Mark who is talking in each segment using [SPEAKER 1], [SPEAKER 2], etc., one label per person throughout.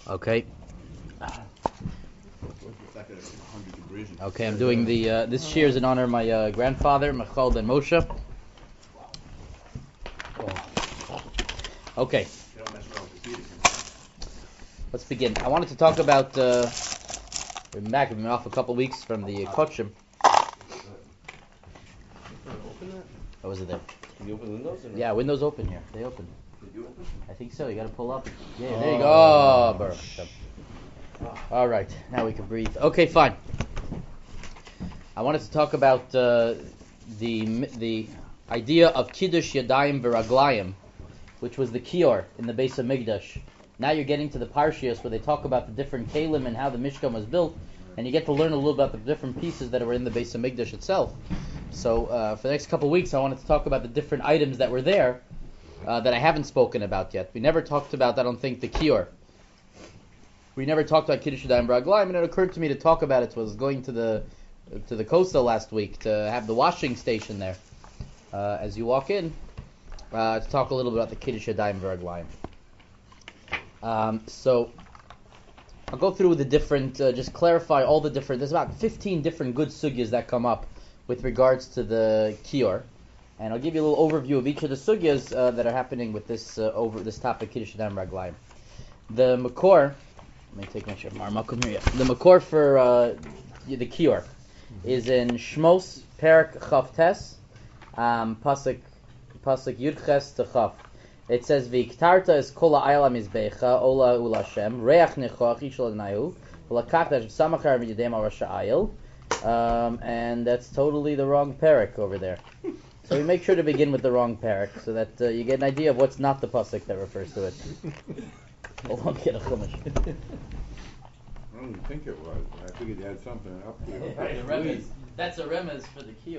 [SPEAKER 1] Okay. Okay, I'm doing the this shir is in honor of my grandfather, Michal ben Moshe. Okay. Let's begin. I wanted to talk about. We're back. We've been off a couple weeks from the Kochim. What was it there?
[SPEAKER 2] Can you open windows?
[SPEAKER 1] Yeah, windows open here. They open.
[SPEAKER 2] Did you open?
[SPEAKER 1] I think so. You got to pull up. Yeah, there you go. Oh, Baruch Hashem. All right, now we can breathe. Okay, fine. I wanted to talk about the idea of Kiddush Yadayim V'Raglayim, which was the Kior in the Beis HaMikdash. Now you're getting to the Parshias where they talk about the different Kalim and how the Mishkan was built, and you get to learn a little about the different pieces that were in the Beis HaMikdash itself. So for the next couple of weeks, I wanted to talk about the different items that were there that I haven't spoken about yet. We never talked about, I don't think, the Kior. We never talked about Kiddush Yadayim V'Raglayim, and it occurred to me to talk about it. So I was going to the Costa last week to have the washing station there. As you walk in, to talk a little bit about the Kiddush Yadayim V'Raglayim. So I'll go through the different, just clarify all the different. There's about 15 different good sugyas that come up with regards to the Kior, and I'll give you a little overview of each of the sugyas that are happening with this over this topic Kiddush Yadayim V'Raglayim. The makor. Let me take my shirt. Marmakum here. The makor for the Kior is in Shmos Perak Chavtes, pasuk Yudches to Chav. It says V'iktarta is kol ha'ayel ha'mizbecha ola ula Hashem reach nechoach ishol adnayu v'lakach dash v'samachar v'yedem al rasha ayel, and that's totally the wrong parak over there. So we make sure to begin with the wrong parak so that you get an idea of what's not the pasuk that refers to it. Hold on, get a chumash.
[SPEAKER 3] I didn't think it was. I figured you had something up here.
[SPEAKER 1] Right, that's a remez for the Kior.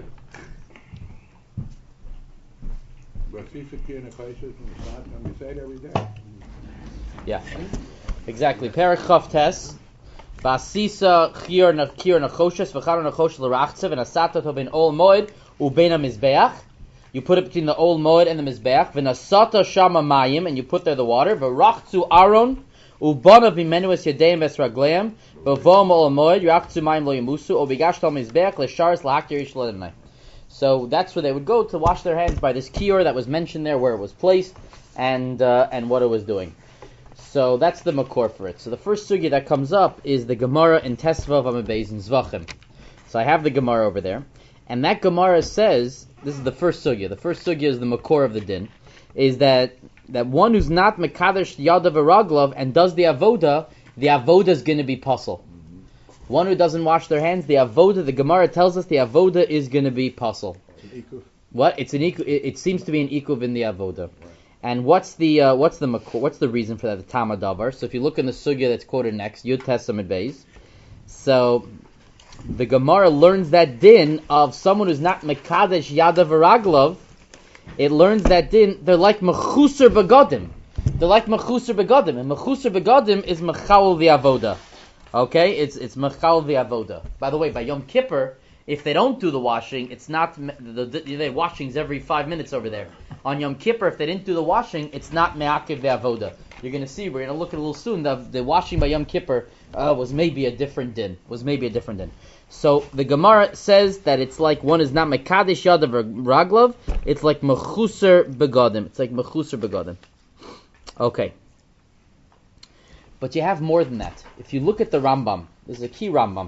[SPEAKER 3] But see Shakir and Chayshis and the Sat, and we say it every day.
[SPEAKER 1] Yeah, exactly. Perek Chavtes, Vasisa Kior Nachoshes V'char Nachosh L'Rachtzev and Asatot Ben Ol Moed Ubein HaMizbeach. You put it between the Ol Moed and the Mizbeach. V'nasata Shama Mayim, and you put there the water. V'rachzu Aaron Ubana B'menuas Yadeim V'Sragleim V'vom Ol Moed Yachzu Mayim Lo Yamusu Obigash Tal Mizbeach L'Sharis L'Hakir Ish L'Adonai. So that's where they would go to wash their hands by this Kior that was mentioned there, where it was placed, and what it was doing. So that's the makor for it. So the first sugya that comes up is the Gemara in Tesvav Amabez in Zvachim. So I have the Gemara over there, and that Gemara says, this is the first sugya. The first sugya is the makor of the din, is that one who's not mekadesh yadav v'raglav and does the avoda is going to be puzzle. One who doesn't wash their hands, the avoda, the Gemara tells us the avoda is going to be puzzle. What? It's an it seems to be an ikuv in the avoda. Right. And what's the reason for that? The Tama Davar. So if you look in the sugya that's quoted next, Yud Tesamid Beis. So the Gemara learns that din of someone who's not mekadesh yadav v'raglav. It learns that din. They're like mechusar begadim. And mechusar begadim is mechawel the avoda. Okay, it's mechal v'avoda. By the way, by Yom Kippur, if they don't do the washing, it's not the washing's every 5 minutes over there. On Yom Kippur, if they didn't do the washing, it's not me'akiv v'avoda. You're going to see. We're going to look at a little soon. The washing by Yom Kippur was maybe a different din. So the Gemara says that it's like one is not mekadesh yadav raglav. It's like mechusar begadim. Okay. But you have more than that. If you look at the Rambam, this is a key Rambam.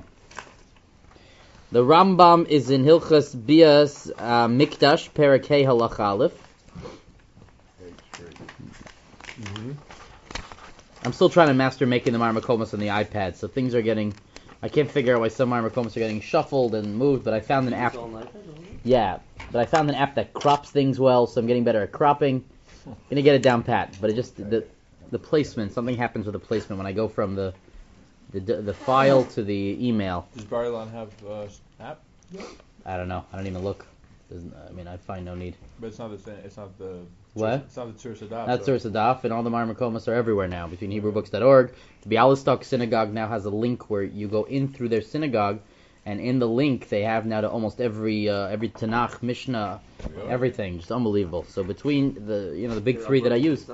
[SPEAKER 1] The Rambam is in Hilchas Bias Mikdash, Perek Hey Halach Aleph. I'm still trying to master making the Marmakomas on the iPad, so things are getting... I can't figure out why some Marmakomas are getting shuffled and moved, but I found an app... Yeah, but I found an app that crops things well, so I'm getting better at cropping. Gonna get it down pat, but it just... The placement, something happens with the placement when I go from the file to the email.
[SPEAKER 4] Does Bar-Ilan have app?
[SPEAKER 1] I don't know. I don't even look. I find no need.
[SPEAKER 4] But it's not the same. It's not the.
[SPEAKER 1] What?
[SPEAKER 4] It's not the Tzur Sadaf.
[SPEAKER 1] Not Tzur Sadaf, and all the Marmakomas are everywhere now. Between HebrewBooks.org, the Bialystok Synagogue now has a link where you go in through their synagogue, and in the link they have now to almost every Tanakh, Mishnah, everything. Just unbelievable. So between the big three that I use.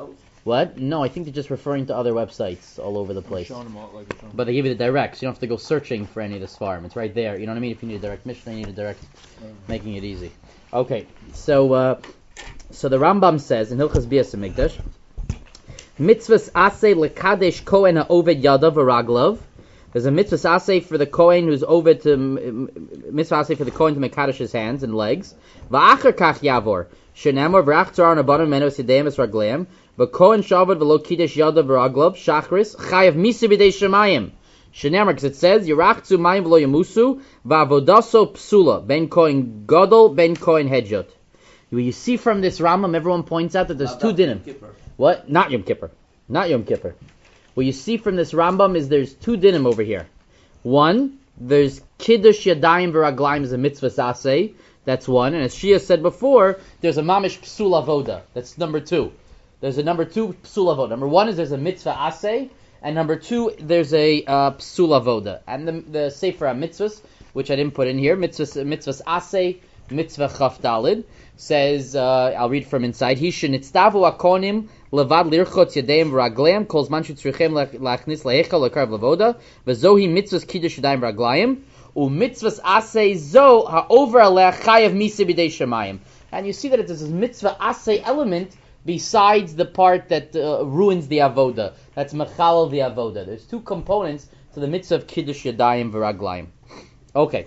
[SPEAKER 1] What? No, I think they're just referring to other websites all over the place.
[SPEAKER 4] Showing them all, like, showing
[SPEAKER 1] But they give you the direct, so you don't have to go searching for any of the Svarim. It's right there. You know what I mean? If you need a direct Mishnah, you need a direct, making it easy. Okay, so the Rambam says in Hilchas Bias Hamikdash, mitzvahs aseh lekadesh kohen ha'oved yadav v'raglav. There's a mitzvah aseh for the kohen who's oved to mitzvah aseh for the kohen to mekadesh his hands and legs. Va'acher kach yavor shenamor v'rach tzar nabanim meno sideim es ragleim. V'kohen shavod v'lo kiddush yadav v'raglav shachris chayav misa b'dei shemayim. Shenamor, because it says yirachzu mayim v'lo yamusu va'avodaso psula ben kohen gadol ben kohen hedjot. You see from this Rambam, everyone points out that there's two dinim. What? Not Yom Kippur. Not Yom Kippur. What you see from this Rambam is there's two dinim over here. One, there's Kiddush Yadayim V'Raglayim is a mitzvah saseh. That's one. And as Shia said before, there's a Mamish Psula Voda. That's number two. There's a number two Psula Voda. Number one is there's a mitzvah aseh. And number two, there's a Psula Voda. And the Sefer HaMitzvahs, which I didn't put in here, mitzvahs aseh, mitzvah Chaf Dalid, says, I'll read from inside, He shenitztavu akonim levad lirchot yadeim v'ragleim kol zman shetzrichem lachnis lehechal lekarv lavoda v'zohi mitzvahs kiddush yadayim v'raglayim u'mitzvahs aseh zo ha'over aleh chayav misa b'dei shemayim. And you see that there's this mitzvah aseh element besides the part that ruins the avoda. That's mechalal the avoda. There's two components to the mitzvah of kiddush yadayim v'raglayim. Okay.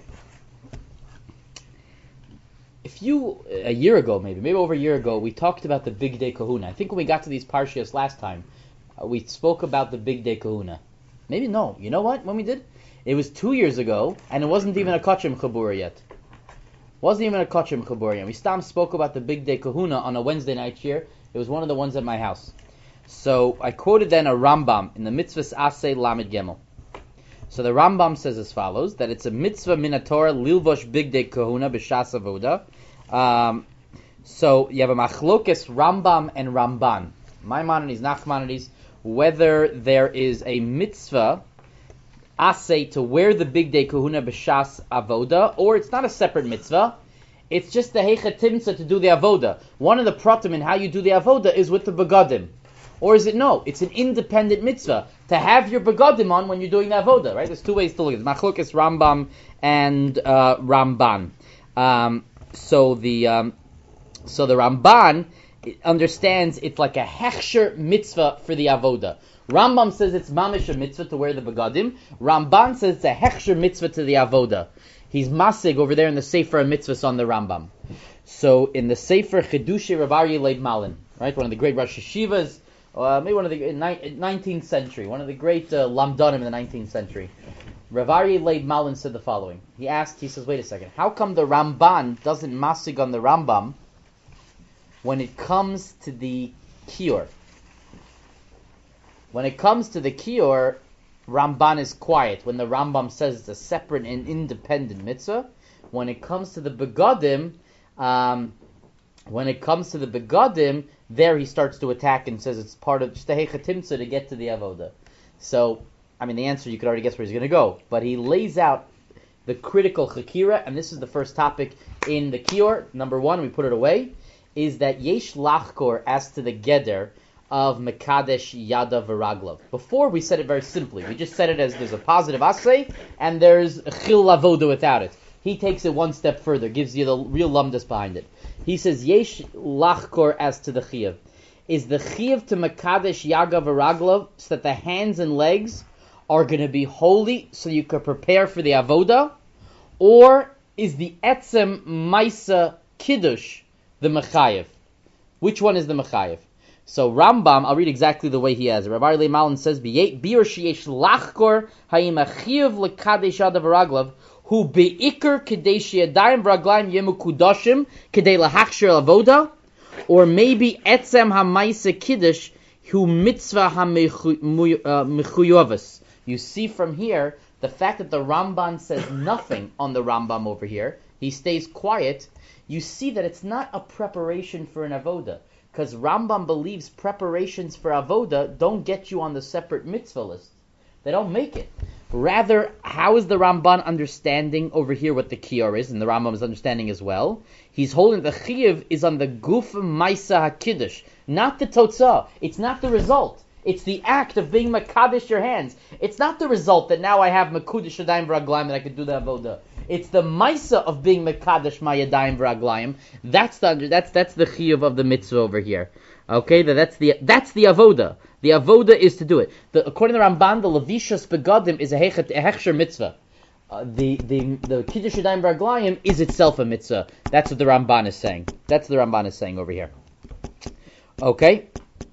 [SPEAKER 1] A year ago, maybe over a year ago, we talked about the Big Day Kahuna. I think when we got to these Parshias last time, we spoke about the Big Day Kahuna. Maybe no. You know what? When we did? It was 2 years ago, and it wasn't even a Kachim Chabura yet. Wasn't even a Kachim Chabura yet. We spoke about the Big Day Kahuna on a Wednesday night here. It was one of the ones at my house. So I quoted then a Rambam in the Mitzvahs Aseh Lamed Gimel. So the Rambam says as follows, that it's a mitzvah minatorah lilvosh Big Day Kahuna b'shas avoda. So you have a machlokes Rambam and Ramban, Maimonides, Nachmanides, whether there is a mitzvah aseh to wear the Big Day Kahuna b'shas avoda, or it's not a separate mitzvah. It's just the heicha timsa to do the avoda. One of the pratim in how you do the avoda is with the begadim. Or is it no? It's an independent mitzvah to have your begadim on when you're doing the avoda, right? There's two ways to look at it. Machlokes Rambam and Ramban. So the Ramban understands it's like a hechsher mitzvah for the avoda. Rambam says it's mamish a mitzvah to wear the begadim. Ramban says it's a hechsher mitzvah to the avoda. He's masig over there in the Sefer HaMitzvahs on the Rambam. So in the Sefer Chidushei Rav Aryeh Leib Malin, right, one of the great Rosh Yeshivas, maybe one of the 19th century, one of the great Lamdanim in the 19th century. Rav Aryeh Leib Malin said the following. He says, wait a second, how come the Ramban doesn't masig on the Rambam when it comes to the Kior? When it comes to the Kior, Ramban is quiet. When the Rambam says it's a separate and independent mitzvah, when it comes to the Begadim, there he starts to attack and says it's part of just the heichatimsa to get to the avoda. So, I mean, the answer, you could already guess where he's going to go. But he lays out the critical chakira, and this is the first topic in the kior. Number one, we put it away, is that yesh lachkor as to the geder of mekadesh yada v'raglav. Before, we said it very simply. We just said it as there's a positive asay, and there's a chil avoda without it. He takes it one step further, gives you the real lumdus behind it. He says, yesh lachkor as to the chiyuv. Is the chiyuv to mekadesh yaga v'raglav so that the hands and legs are going to be holy so you can prepare for the avoda? Or is the etzem maisa kiddush the mechayev? Which one is the mechayev? So Rambam, I'll read exactly the way he has it. Rav Aryeh Malin says, Bi'er sheyesh lachkor ha'im achiyav l'kadesh yada v'raglav hu be'ikr kedei she'yadayim v'raglayim yemu kudashim kedei lahachshir avoda, or maybe etzem ha'maisa kiddush hu mitzvah ha'mechuyovas. You see from here, the fact that the Ramban says nothing on the Rambam over here, he stays quiet, you see that it's not a preparation for an avoda. Because Rambam believes preparations for avoda don't get you on the separate mitzvah list. They don't make it. Rather, how is the Ramban understanding over here what the kiyar is, and the Rambam is understanding as well? He's holding the chiyuv is on the guf maisa hakiddush, not the totzah. It's not the result. It's the act of being makadosh your hands. It's not the result that now I have mekudesh yadayim v'raglayim that I could do the avoda. It's the maisa of being mekadosh my yadayim v'raglayim. That's the chiyuv of the mitzvah over here. Okay, that's the avoda. The avoda is to do it. According to the Ramban, the levishas begadim is a hechsher mitzvah. The kiddush yadayim v'raglayim is itself a mitzvah. That's what the Ramban is saying. That's what the Ramban is saying over here. Okay.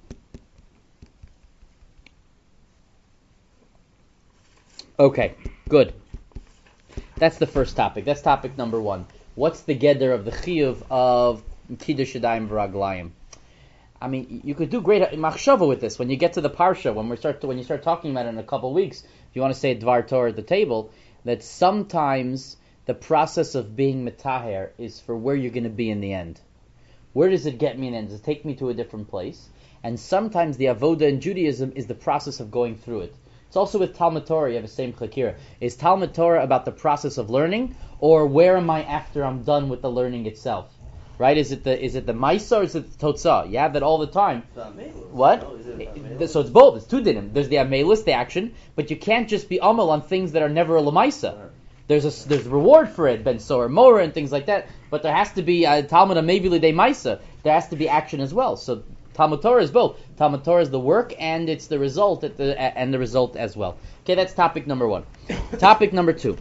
[SPEAKER 1] Okay, good. That's the first topic. That's topic number one. What's the geder of the chiyuv of kiddush yadayim v'raglayim? I mean, you could do great machshava with this when you get to the parsha. When you start talking about it in a couple of weeks, if you want to say dvar Torah at the table, that sometimes the process of being metaher is for where you're going to be in the end. Where does it get me in the end? Does it take me to a different place? And sometimes the avoda in Judaism is the process of going through it. It's also with Talmud Torah, you have the same chakira. Is Talmud Torah about the process of learning, or where am I after I'm done with the learning itself? Right? Is it the Maisa or is it the Totzah? You have that all the time. What? So it's both. It's two dinim. There's the Amelus, the action, but you can't just be Amal on things that are never a Lamaisa. There's reward for it, Ben Soar, Mora, and things like that. But there has to be Talmud Amevili de Maisa. There has to be action as well. So Talmud Torah is both. Talmud Torah is the work and it's the result and the result as well. Okay, that's topic number one. Topic number two.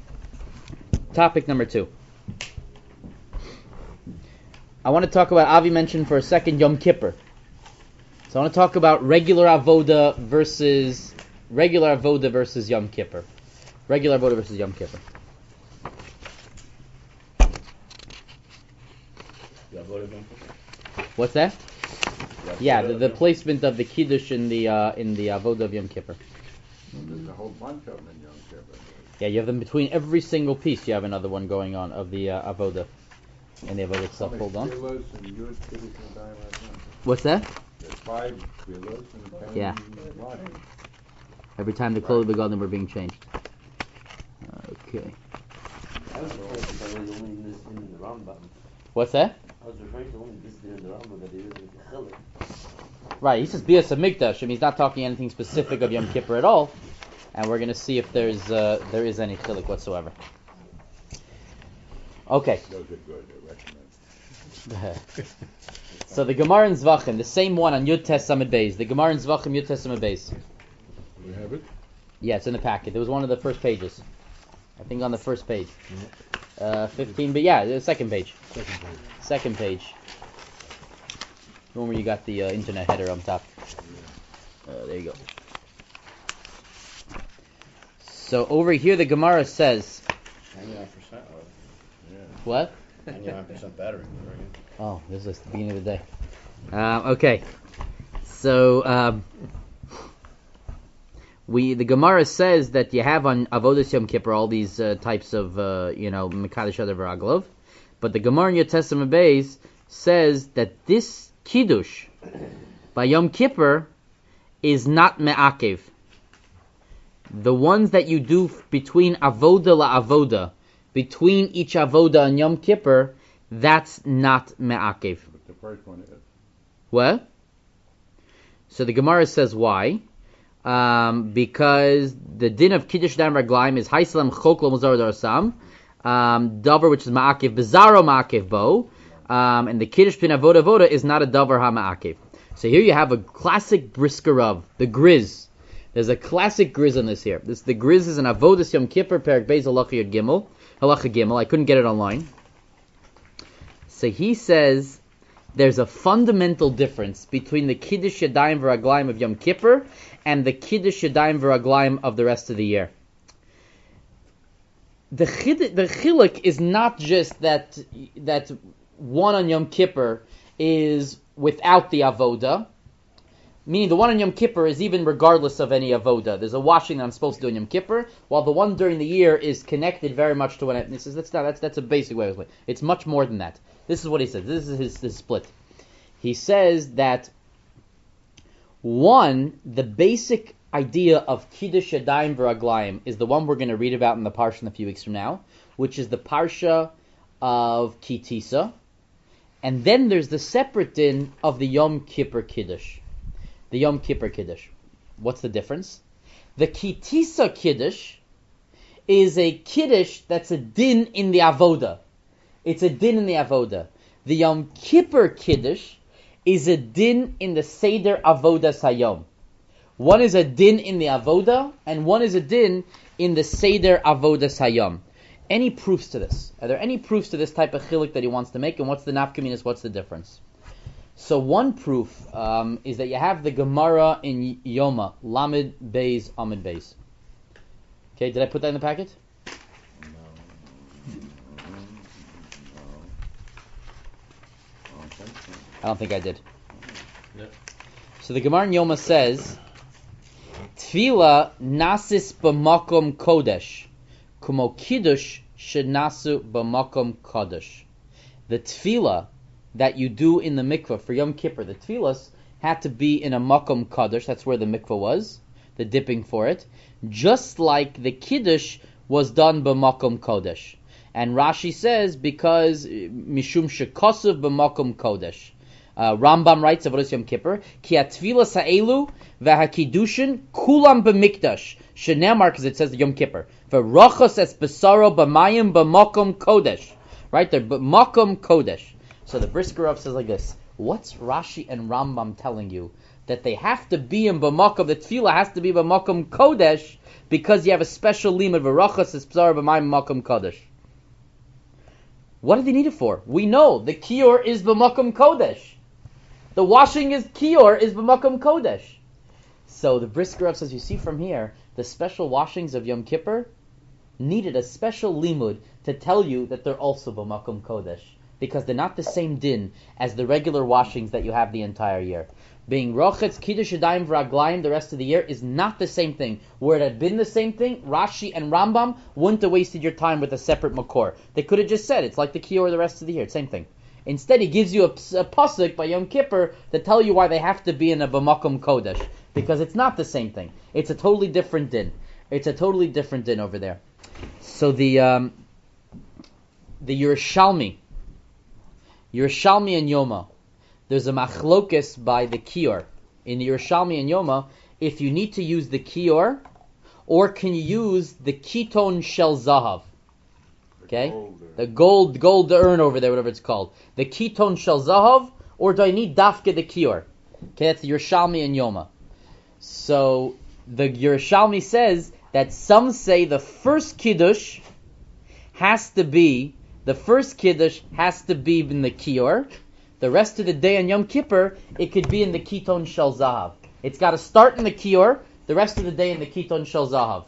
[SPEAKER 1] I want to talk about, Avi mentioned for a second, Yom Kippur. So I want to talk about regular avoda versus Yom Kippur. Regular avoda versus Yom Kippur. What's that? Yeah, the placement of the kiddush in the avoda of Yom Kippur.
[SPEAKER 3] There's a whole bunch of them in Yom Kippur.
[SPEAKER 1] Yeah, you have them between every single piece. You have another one going on of the avoda. And the avoda itself. Hold on. What's that?
[SPEAKER 3] There's 5 tefillos and 10
[SPEAKER 1] Yeah.
[SPEAKER 3] lines.
[SPEAKER 1] Every time the clothes of the were being changed. Okay.
[SPEAKER 2] I was referring to the only in the Rambam.
[SPEAKER 1] What's that?
[SPEAKER 2] I was referring to only this in the Rambam that he is with the Chiluk.
[SPEAKER 1] Right, he says Bias Hamikdash. I mean, he's not talking anything specific of Yom Kippur at all. And we're going to see if there is any chiluk whatsoever. Okay.
[SPEAKER 3] Those are good, I recommend.
[SPEAKER 1] So the Gemara in Zvachim, the same one on Yud Tes Samid Beis. The Gemara in Zvachim, Yud Tes Samid Beis.
[SPEAKER 3] Do we have it?
[SPEAKER 1] Yeah, it's in the packet. It was one of the first pages. I think on the first page. 15, but yeah, the second page. Second page. The one where you got the internet header on top. There you go. So over here the Gemara says...
[SPEAKER 2] 99%
[SPEAKER 1] What?
[SPEAKER 2] 99% battery.
[SPEAKER 1] Oh, this is the beginning of the day. Okay. So, the Gemara says that you have on Avodas Yom Kippur all these types of, Mekadosh Adav V'Raglov, but the Gemara in Yud Tes Samid Beis says that this Kiddush by Yom Kippur is not Me'akev. The ones that you do between Avoda la between each Avoda and Yom Kippur, that's not Me'akev.
[SPEAKER 3] But the first one is.
[SPEAKER 1] What? So the Gemara says why? Because the din of Kiddush Dam Raglaim is Haisalam Choklo Muzar Darasam, Davar which is Ma'akev, Bizarro Ma'akev Bo, and the Kiddush Bin Avoda is not a Davar HaMa'akev. So here you have a classic brisker of the Griz. There's a classic Griz on this here. The Griz is an Avodas Yom Kippur, Perek Beis Halacha Gimel. I couldn't get it online. So he says there's a fundamental difference between the Kiddush Yadayim V'Raglayim of Yom Kippur and the Kiddush Yadayim V'Raglayim of the rest of the year. The chiluk is not just that one on Yom Kippur is without the avoda, meaning the one on Yom Kippur is even regardless of any avoda. There's a washing that I'm supposed to do on Yom Kippur, while the one during the year is connected very much to when this is that's a basic way of it. It's much more than that. This is what he says. This is his split. He says that one, the basic idea of Kiddush Yadayim V'Raglayim is the one we're going to read about in the Parsha in a few weeks from now, which is the Parsha of Ki Tisa. And then there's the separate din of the Yom Kippur Kiddush. The Yom Kippur Kiddush. What's the difference? The Ki Tisa Kiddush is a Kiddush that's a din in the Avoda. It's a din in the Avoda. The Yom Kippur Kiddush is a din in the Seder Avodas Hayom. One is a din in the Avoda, and one is a din in the Seder Avodas Hayom. Any proofs to this? Are there any proofs to this type of chiluk that he wants to make, and what's the nafkaminas, what's the difference? So one proof is that you have the Gemara in Yoma, Lamed Beis, Amid Beis. Okay, did I put that in the packet? I don't think I did.
[SPEAKER 4] Yeah.
[SPEAKER 1] So the Gemara in Yoma says, Tefillah nasis b'makom kodesh, kumo kiddush shenasu b'makom kodesh. The tefillah that you do in the mikveh for Yom Kippur, the tefillahs had to be in a makom kodesh, that's where the mikveh was, the dipping for it, just like the kiddush was done b'makom kodesh. And Rashi says, because mishum shekosuv b'makom kodesh. Rambam writes of Yom Kippur, Ki atfila sa'elu v'hakidushin kulam b'mikdash. Shenemar, because it says Yom Kippur. V'rochos es besaro b'mayim b'makom kodesh. Right there, b'makom kodesh. So the Brisker Rav says like this, what's Rashi and Rambam telling you? That they have to be in b'makom, the tefillah has to be b'makom kodesh, because you have a special limit, v'rochos es besaro b'mayim b'makom kodesh. What do they need it for? We know the kior is b'makom kodesh. The washing is kior is b'makom kodesh. So the Brisker Rav says, you see from here, the special washings of Yom Kippur needed a special limud to tell you that they're also b'makom kodesh, because they're not the same din as the regular washings that you have the entire year. Being rochetz, kiddush yadayim v'raglayim the rest of the year is not the same thing. Where it had been the same thing, Rashi and Rambam wouldn't have wasted your time with a separate makor. They could have just said it's like the kior the rest of the year, same thing. Instead, he gives you a pasuk by Yom Kippur to tell you why they have to be in a b'makom kodesh, because it's not the same thing. It's a totally different din. It's a totally different din over there. So the Yerushalmi and Yoma, there's a machlokes by the kior in the Yerushalmi and Yoma if you need to use the kior or can you use the kiton shel zahav. Okay, the gold urn over there, whatever it's called, the kiton shel zahav, or do I need dafke the kior? Okay, that's the Yerushalmi and Yoma. So the Yerushalmi says that some say the first kiddush has to be in the kior. The rest of the day on Yom Kippur, it could be in the kiton shel zahav. It's got to start in the kior, the rest of the day in the kiton shel zahav.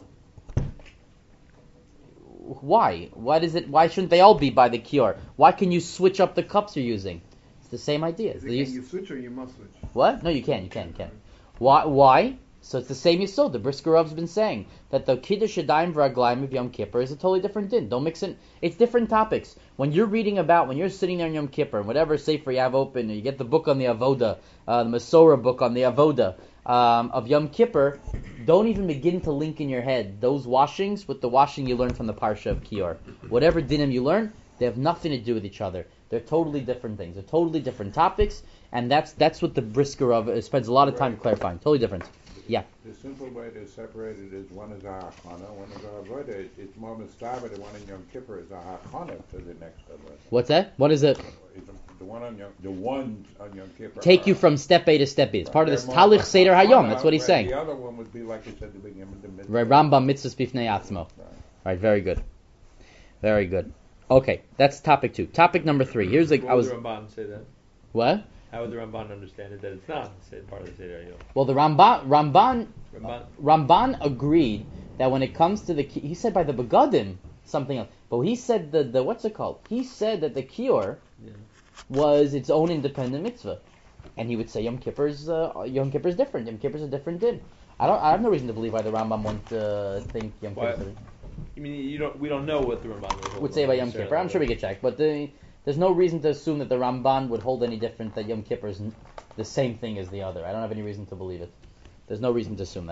[SPEAKER 1] Why? Why shouldn't they all be by the kior? Why can you switch up the cups you're using? It's the same idea.
[SPEAKER 3] Can you switch or you must switch?
[SPEAKER 1] What? No, you can. Why? So it's the same yisod. The Brisker Rav's been saying that the Kiddush Yadayim V'Raglayim of Yom Kippur is a totally different din. Don't mix it. It's different topics. When you're sitting there in Yom Kippur, and whatever sefer you have open, you get the book on the Avoda, the Masorah book on the Avoda of Yom Kippur, don't even begin to link in your head those washings with the washing you learned from the Parsha of Kior. Whatever dinim you learn, they have nothing to do with each other. They're totally different things. They're totally different topics, and that's what the Brisker Rav spends a lot of time clarifying. Totally different. Yeah.
[SPEAKER 3] The simple way to separate it is one is a hachana, one is a avodah. It's more mistaba. The one in Yom Kippur is a hachana to the next avodah.
[SPEAKER 1] What's that? What is it?
[SPEAKER 3] The ones on Yom Kippur
[SPEAKER 1] take you from step A to step B. It's part of this Talich Seder Hayom. That's what he's saying.
[SPEAKER 3] The other one would be like you said, the beginning of the mitzvah.
[SPEAKER 1] Right, Rambam mitzvahs bifnei atzmo. Right, very good. Very good. Okay, that's topic 2. Topic number 3. Here's
[SPEAKER 4] What would the Ramban say that?
[SPEAKER 1] What?
[SPEAKER 4] How would the Ramban understand it that it's not part of the Seder Hayom?
[SPEAKER 1] Well, the Ramban agreed that when it comes to he said by the Begadim something else, but he said the what's it called? He said that the kior was its own independent mitzvah, and he would say Yom Kippur is different. Yom Kippur is a different din. I have no reason to believe why the Rambam won't think Yom Kippur.
[SPEAKER 4] You mean we don't know what the Ramban
[SPEAKER 1] would say about Yom Kippur? I'm sure we could check, but there's no reason to assume that the Ramban would hold any different, that Yom Kippur is the same thing as the other. I don't have any reason to believe it. There's no reason to assume that.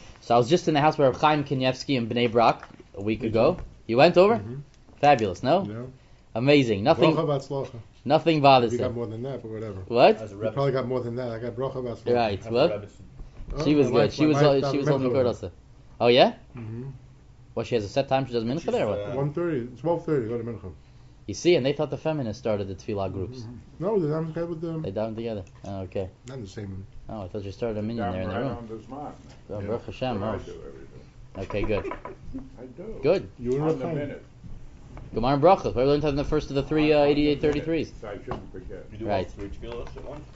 [SPEAKER 1] So I was just in the house where Reb Chaim Kanievsky in Bnei Brak a week ago. You went over?
[SPEAKER 5] Mhm.
[SPEAKER 1] Fabulous, no?
[SPEAKER 5] Yeah.
[SPEAKER 1] Amazing. Nothing bothers
[SPEAKER 5] You got
[SPEAKER 1] him.
[SPEAKER 5] more than that, but whatever.
[SPEAKER 1] What?
[SPEAKER 4] As a
[SPEAKER 5] You
[SPEAKER 4] Rebbe.
[SPEAKER 5] probably got more than that. I got bracha batzlocha.
[SPEAKER 1] Right.
[SPEAKER 4] As a
[SPEAKER 1] What?
[SPEAKER 4] Rebbe.
[SPEAKER 1] She was good. She was holding court also. Oh yeah?
[SPEAKER 5] Mm-hmm.
[SPEAKER 1] Well, she has a set time she does mincha there or what?
[SPEAKER 5] 1:30, 12:30. Go to mincha.
[SPEAKER 1] You see, and they thought the feminists started the tefillah groups.
[SPEAKER 5] No, they're not okay with them.
[SPEAKER 1] They down together. Oh, okay.
[SPEAKER 5] Not the same.
[SPEAKER 1] Oh, I thought you started a minion there in the
[SPEAKER 3] right
[SPEAKER 1] room.
[SPEAKER 3] on the spot.
[SPEAKER 1] Oh, Baruch Hashem.
[SPEAKER 3] I
[SPEAKER 1] Oh.
[SPEAKER 3] do everything.
[SPEAKER 1] Okay, good.
[SPEAKER 3] I do.
[SPEAKER 1] Good.
[SPEAKER 5] You were
[SPEAKER 3] On the
[SPEAKER 5] okay.
[SPEAKER 3] minute.
[SPEAKER 1] Gemara and Brachos. We learned that in the first of the three 8833s.
[SPEAKER 3] So I shouldn't forget.
[SPEAKER 4] You do
[SPEAKER 1] Right.
[SPEAKER 4] all three tefillahs at once?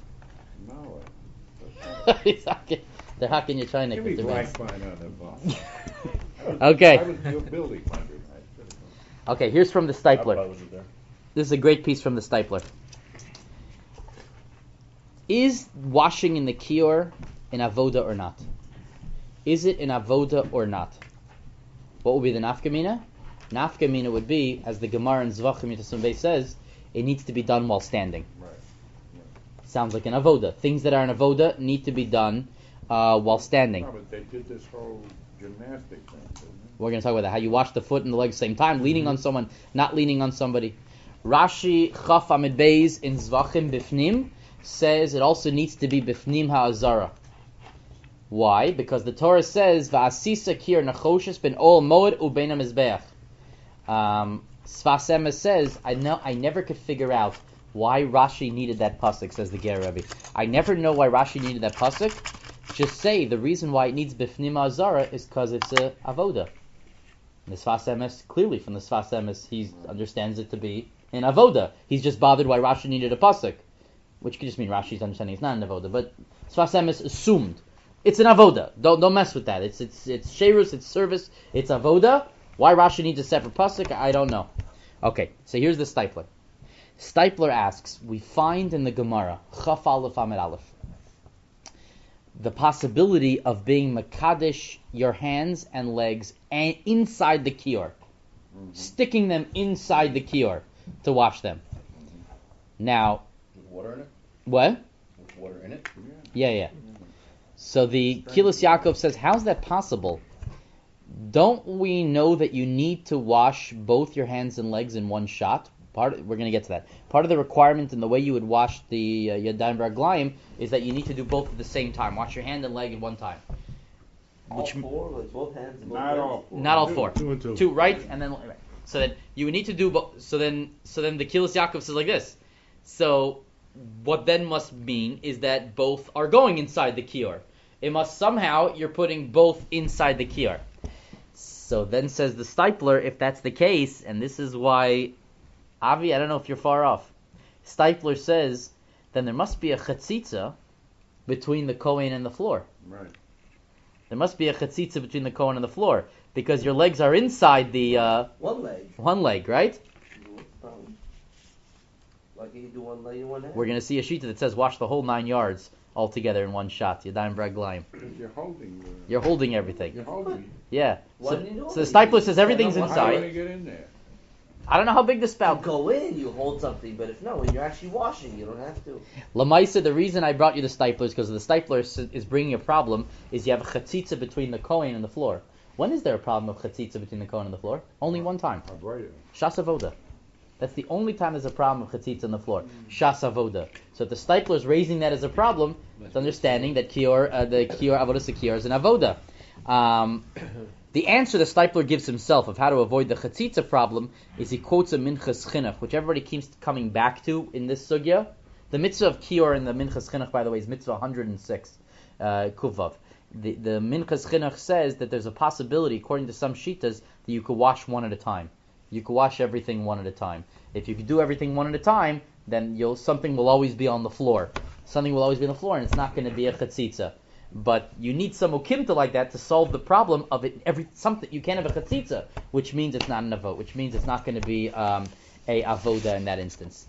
[SPEAKER 3] No.
[SPEAKER 1] They're hacking your China.
[SPEAKER 3] Give me
[SPEAKER 1] with
[SPEAKER 3] blank
[SPEAKER 1] their
[SPEAKER 3] fine on the phone.
[SPEAKER 1] Okay.
[SPEAKER 3] I was your building funding.
[SPEAKER 1] Okay, here's from the
[SPEAKER 4] I
[SPEAKER 1] Stipler.
[SPEAKER 4] was there.
[SPEAKER 1] This is a great piece from the Stipler. Is washing in the kior an avoda or not? Is it an avoda or not? What would be the nafkamina? Nafkamina would be, as the Gemara in Zvachim Yitasim Beis says, it needs to be done while standing.
[SPEAKER 3] Right.
[SPEAKER 1] Sounds like an avoda. Things that are an avoda need to be done while standing.
[SPEAKER 3] No, but they did this whole gymnastic thing, didn't they?
[SPEAKER 1] We're going to talk about that. How you wash the foot and the leg at the same time, leaning on someone, not leaning on somebody. Rashi Chaf Amid Beis in Zvachim Bifnim says it also needs to be Bifnim Ha'azara. Why? Because the Torah says Va'asisa kir nachoshes ben ol moed ubeina mizbeach. Sfas Emes says I never could figure out why Rashi needed that pasuk. Says the Ger Rebbe. I never know why Rashi needed that pasuk. Just say the reason why it needs Bifnim Ha'azara is because it's a avoda. And the Sfas Emes, clearly from the Sfas Emes, he understands it to be an avoda. He's just bothered why Rashi needed a pasuk, which could just mean Rashi's understanding it's not an avoda. But Sfas Emes assumed it's an avoda. Don't mess with that. It's sherus, it's service, it's avoda. Why Rashi needs a separate pasuk, I don't know. Okay, so here's the Stipler. Stipler asks, we find in the Gemara Chaf Aleph Amid Aleph the possibility of being makadesh your hands and legs and inside the kior, sticking them inside the kior to wash them. Now,
[SPEAKER 2] With water in it?
[SPEAKER 1] what?
[SPEAKER 2] With water in it?
[SPEAKER 1] Yeah. So the Kilas Yaakov says, how's that possible? Don't we know that you need to wash both your hands and legs in one shot? We're going to get to that. Part of the requirement in the way you would wash the Yadayim Raglayim is that you need to do both at the same time. Wash your hand and leg at one time.
[SPEAKER 2] All four? Like both hands and both
[SPEAKER 3] Not
[SPEAKER 2] legs?
[SPEAKER 3] all four.
[SPEAKER 1] Not all four.
[SPEAKER 5] Two and two.
[SPEAKER 1] Two, right? And then right. So that you would need to do both. So then the Kilas Yaakov says like this. So what then must mean is that both are going inside the kior. It must somehow you're putting both inside the kior. So then says the Stipler, if that's the case, and this is why, Avi, I don't know if you're far off. Stipler says, then there must be a chatzitza between the Kohen and the floor.
[SPEAKER 3] Right.
[SPEAKER 1] There must be a chatzitza between the Kohen and the floor, because your legs are inside the
[SPEAKER 2] One leg.
[SPEAKER 1] one leg, right?
[SPEAKER 2] What's the problem? Like you do one leg and one hand?
[SPEAKER 1] We're going to see a sheet that says wash the whole 9 yards all together in one shot. Yadayim Raglayim.
[SPEAKER 3] You're holding.
[SPEAKER 1] You're holding everything.
[SPEAKER 3] You're holding.
[SPEAKER 1] Yeah.
[SPEAKER 2] Why
[SPEAKER 1] So,
[SPEAKER 2] didn't you do
[SPEAKER 1] so
[SPEAKER 2] it?
[SPEAKER 1] the Stipler says everything's
[SPEAKER 2] Yeah, no,
[SPEAKER 3] How do
[SPEAKER 1] inside.
[SPEAKER 3] you get in there?
[SPEAKER 1] I don't know how big the
[SPEAKER 2] You
[SPEAKER 1] spout.
[SPEAKER 2] go in, you hold something, but if no, when you're actually washing, you don't have to.
[SPEAKER 1] Lamaisa, the reason I brought you the Stipler is because the Stipler is bringing a problem. Is you have a chatzitza between the Kohen and the floor. When is there a problem of chatzitza between the Kohen and the floor? Only one time.
[SPEAKER 3] Avoda.
[SPEAKER 1] Shas Avoda. That's the only time there's a problem of chatzitza on the floor. Shas Avoda. So if the Stipler is raising that as a problem, it's understanding that the Kior Avodah Kior is an Avoda. The answer the Stipler gives himself of how to avoid the chatzitza problem is he quotes a Minchas Chinuch, which everybody keeps coming back to in this sugya. The mitzvah of Kior in the Minchas Chinuch, by the way, is mitzvah 106, Kuvav. The Minchas Chinuch says that there's a possibility, according to some shitas, that you could wash one at a time. You could wash everything one at a time. If you could do everything one at a time, then something will always be on the floor. Something will always be on the floor, and it's not going to be a chatzitza. But you need some okimta like that to solve the problem of it. Something you can't have a chatzitza, which means it's not an avot, which means it's not going to be a avoda in that instance.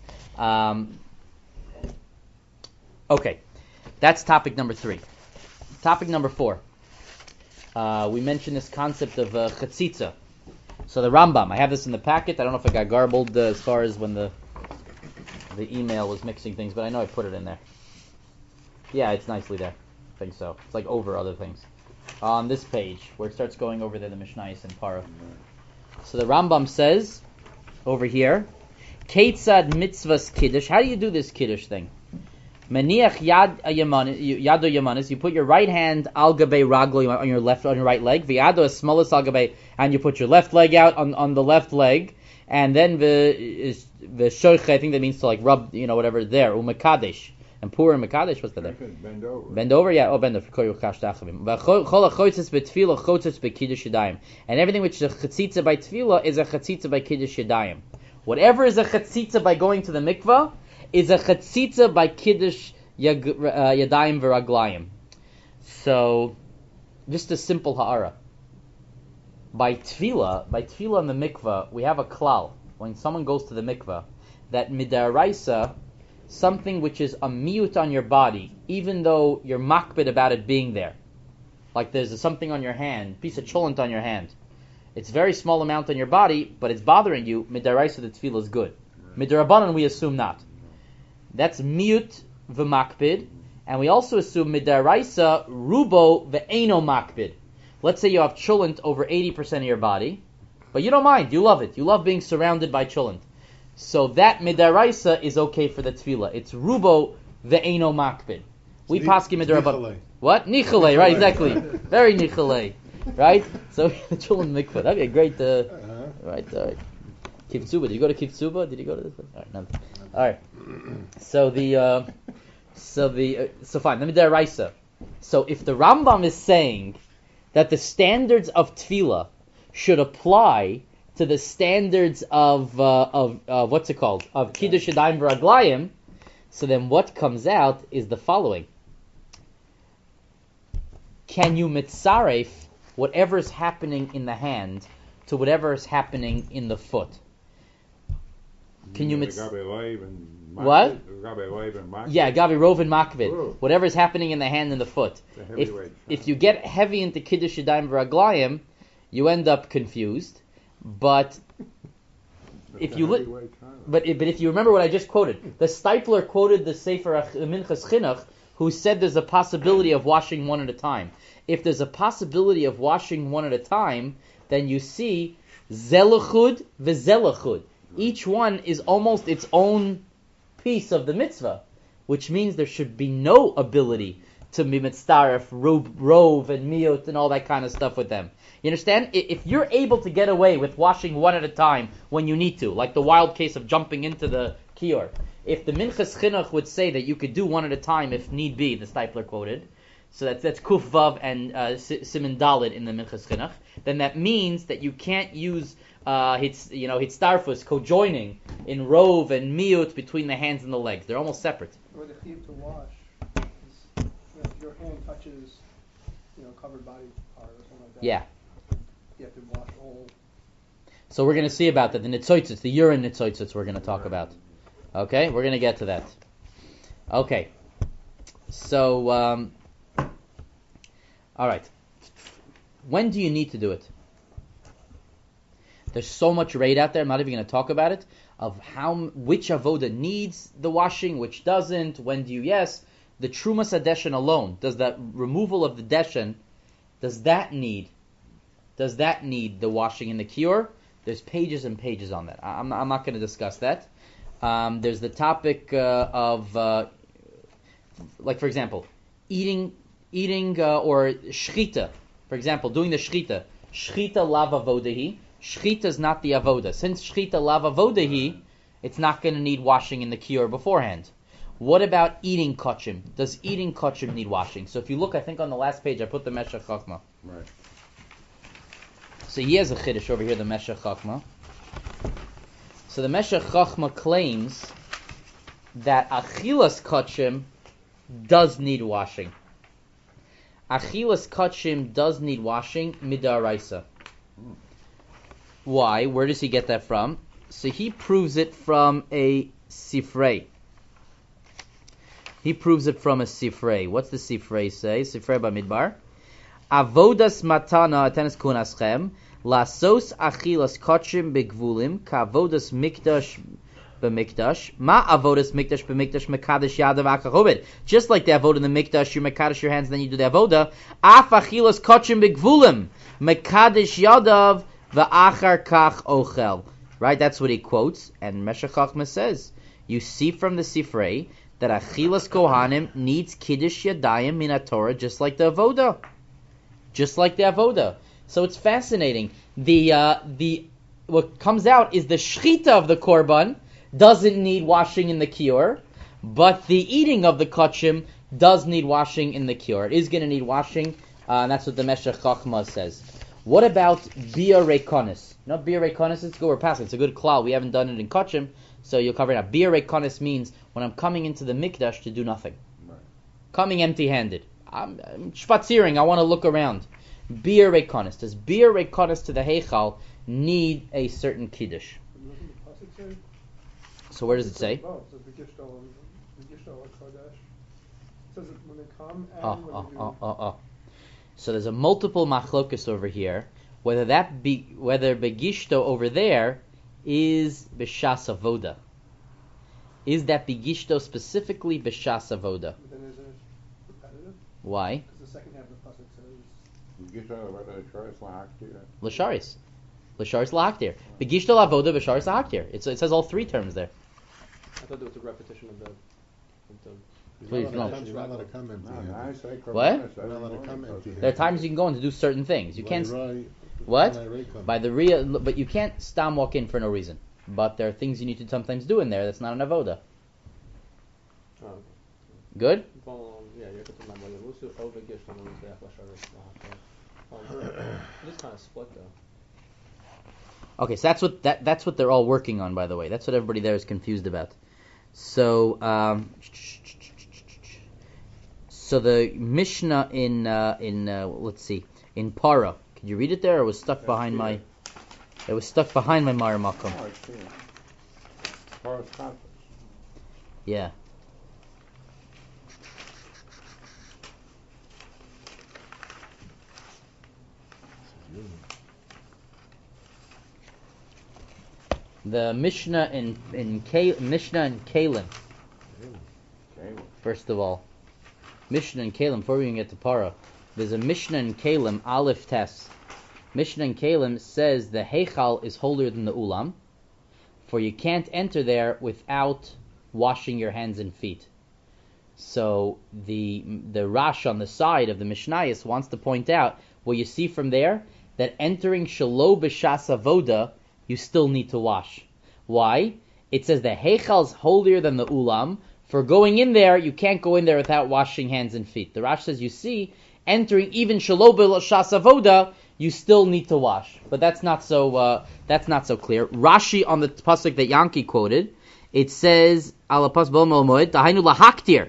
[SPEAKER 1] Okay, that's topic number 3. Topic number 4. We mentioned this concept of chatzitza. So the Rambam, I have this in the packet. I don't know if it got garbled as far as when the email was mixing things, but I know I put it in there. Yeah, it's nicely there. I think so. It's like over other things. on this page, where it starts going over there, the Mishnayos and Para. So the Rambam says, over here, Keitzad mitzvahs kiddush. How do you do this kiddush thing? Maniach yado yamanis. You put your right hand al gabei raglo on your right leg. V'yado esmalis al gabei, and you put your left leg out on the left leg, and then the shoich. I think that means to like rub, whatever there. Umakadesh and pur and makadesh. What's that there?
[SPEAKER 3] Bend over.
[SPEAKER 1] Bend over, yeah. Oh, bend over. And everything which is a chatzitza by tefillah is a chatzitza by kiddush yadayim. Whatever is a chatzitza by going to the mikvah is a chatzitza by kiddush yadayim v'raglayim. So, just a simple ha'ara. By tefillah in the mikvah, we have a klal. When someone goes to the mikvah, that midaraisa, something which is a miyut on your body, even though you're makbid about it being there. Like there's something on your hand, piece of cholent on your hand. It's a very small amount on your body, but it's bothering you. Midaraisa, the tefillah is good. Midarabanan, we assume not. That's miyut v'makbid, and we also assume midaraisa rubo v'eino makbid. Let's say you have cholent over 80% of your body, but you don't mind. You love it. You love being surrounded by cholent. So that midaraisa is okay for the tefillah. It's rubo ve'eno makbid. We paskin midarabanan. What? Nichale, right? Exactly. Very nichale, right? So the children mikvah. That'd be a great, right? Kivtsuba. Did you go to Kivtsuba? Did you go to this place? All right, no. All right. So fine. The midaraisa. So if the Rambam is saying that the standards of tefillah should apply to the standards of what's it called? Of Kiddush Yadayim V'Raglayim, so then what comes out is the following. Can you mitzaref whatever is happening in the hand to whatever is happening in the foot? Can you what? Yeah, Gabi Rov and Makvid. Whatever is happening in the hand and the foot. If you get heavy into Kiddush Yadayim V'Raglayim, you end up confused. But if you if you remember what I just quoted, the Stipler quoted the Sefer Minchas Chinuch, who said there's a possibility of washing one at a time. If there's a possibility of washing one at a time, then you see zelachud v'zelachud. Each one is almost its own piece of the mitzvah, which means there should be no ability to be mitzaref, rov and miyot and all that kind of stuff with them. You understand? If you're able to get away with washing one at a time when you need to, like the wild case of jumping into the kior, if the Minchas Chinuch would say that you could do one at a time if need be, the Stipler quoted, so that's Kuf Vav and Siman Dalet in the Minchas Chinuch, then that means that you can't use hitzdarfus, co-joining in rov and miyut between the hands and the legs. They're almost separate.
[SPEAKER 6] Or the chiyuv to wash is, if your hand touches, covered body part or something like that.
[SPEAKER 1] Yeah.
[SPEAKER 6] You have to wash all.
[SPEAKER 1] So we're going to see about that. The nitzoitzes, the urine nitzoitzes we're going to talk about. Okay? We're going to get to that. Okay. So, all right. When do you need to do it? There's so much raid out there, I'm not even going to talk about it, of which avoda needs the washing, which doesn't, when do you, yes. The Trumas HaDeshen alone, does that removal of the Deshen, does that need the washing in the kior? There's pages and pages on that. I'm not going to discuss that. There's the topic of, like for example, eating or shchita. For example, doing the shchita. Shchita lav avodahi. Shchita is not the avoda. Since shchita lav avodahi, it's not going to need washing in the kior beforehand. What about eating kachim? Does eating kachim need washing? So if you look, I think on the last page I put the Meshech Chachma.
[SPEAKER 3] Right.
[SPEAKER 1] So he has a chiddush over here, the Meshech Chachma. So the Meshech Chachma claims that achilas kachim does need washing. Achilas kachim does need washing midaraisa. Why? Where does he get that from? So he proves it from a sifrei. What's the sifrei say? Sifrei Bamidbar. Avodas matana atenes kunaschem lasos achilas kachim begvulim kavodas mikdash b'mikdash. Ma avodas mikdash b'mikdash mekadesh yadav akachoved. Just like the avodah in the mikdash, you mekadesh your hands, then you do the avodah. Af achilas kochim b'gvulim mekadesh yadav v'achar kach ochel. Right, that's what he quotes, and Meshech Chochmah says, you see from the Sifrei that achilas kohanim needs kiddush yadayim min Torah, just like the avodah, just like the avodah. So it's fascinating. The what comes out is the shechita of the korban doesn't need washing in the kior, but the eating of the kachim does need washing in the kior. It is going to need washing, and that's what the Meshech Chochmah says. What about bia rekonis? You know bia rekonis? It's good. We're passing. It's a good klal. We haven't done it in kachim, so you'll cover it now. Bia rekonis means when I'm coming into the mikdash to do nothing, coming empty-handed. I'm spaziering. I want to look around. Bia rekonis. Does bia rekonis to the heichal need a certain kiddush? So where does it say?
[SPEAKER 6] Oh, it says Begishto Kodesh. It says that when they come and when they do.
[SPEAKER 1] So there's a multiple machlokus over here. Whether Begishto over there is B'shas Avoda. Is that Begishto specifically B'shas Avoda?
[SPEAKER 6] But then isn't it repetitive?
[SPEAKER 1] Why?
[SPEAKER 6] Because the second half of the pasuk says.
[SPEAKER 1] L'sharis. L'sharis lahaktir. Begishto lavoda b'sharis lahaktir. It says all three terms there.
[SPEAKER 4] I thought there was a repetition of the.
[SPEAKER 1] Please, no.
[SPEAKER 5] You're not allowed to come empty-handed.
[SPEAKER 1] What?
[SPEAKER 5] You're not allowed to come empty-handed.
[SPEAKER 1] There are times you can go in to do certain things. You can't.
[SPEAKER 5] Right.
[SPEAKER 1] What?
[SPEAKER 5] Right.
[SPEAKER 1] By the real, but you can't stam walk in for no reason. But there are things you need to sometimes do in there. That's not an avoda.
[SPEAKER 4] Oh,
[SPEAKER 1] Good.
[SPEAKER 4] yeah, you're talking about Yavusu over Gishtam and Mizbeach Lasharis. This kind of split though.
[SPEAKER 1] Okay, so that's what they're all working on. By the way, that's what everybody there is confused about. So, so the Mishnah in let's see, in Para. Could you read it there? Or it was stuck behind my. It was stuck behind my Mara Makom.
[SPEAKER 3] Oh, I see. Para's conference.
[SPEAKER 1] Yeah. The Mishnah in Kalim. First of all, Mishnah in Kalim. Before we even get to Para, there's a Mishnah in Kalim Aleph Tes. Mishnah in Kalim says the Heichal is holier than the Ulam, for you can't enter there without washing your hands and feet. So the Rash on the side of the Mishnayos wants to point out what you see from there, that entering Shalo B'Shas Avoda, you still need to wash. Why? It says the Heichal's holier than the Ulam. For going in there, you can't go in there without washing hands and feet. The Rash says, you see, entering even Shalo B'Shas Avoda, you still need to wash. But that's not so clear. Rashi on the pasuk that Yankee quoted, it says, Alapas B'Omel Moed, Dahainu Lahaktir.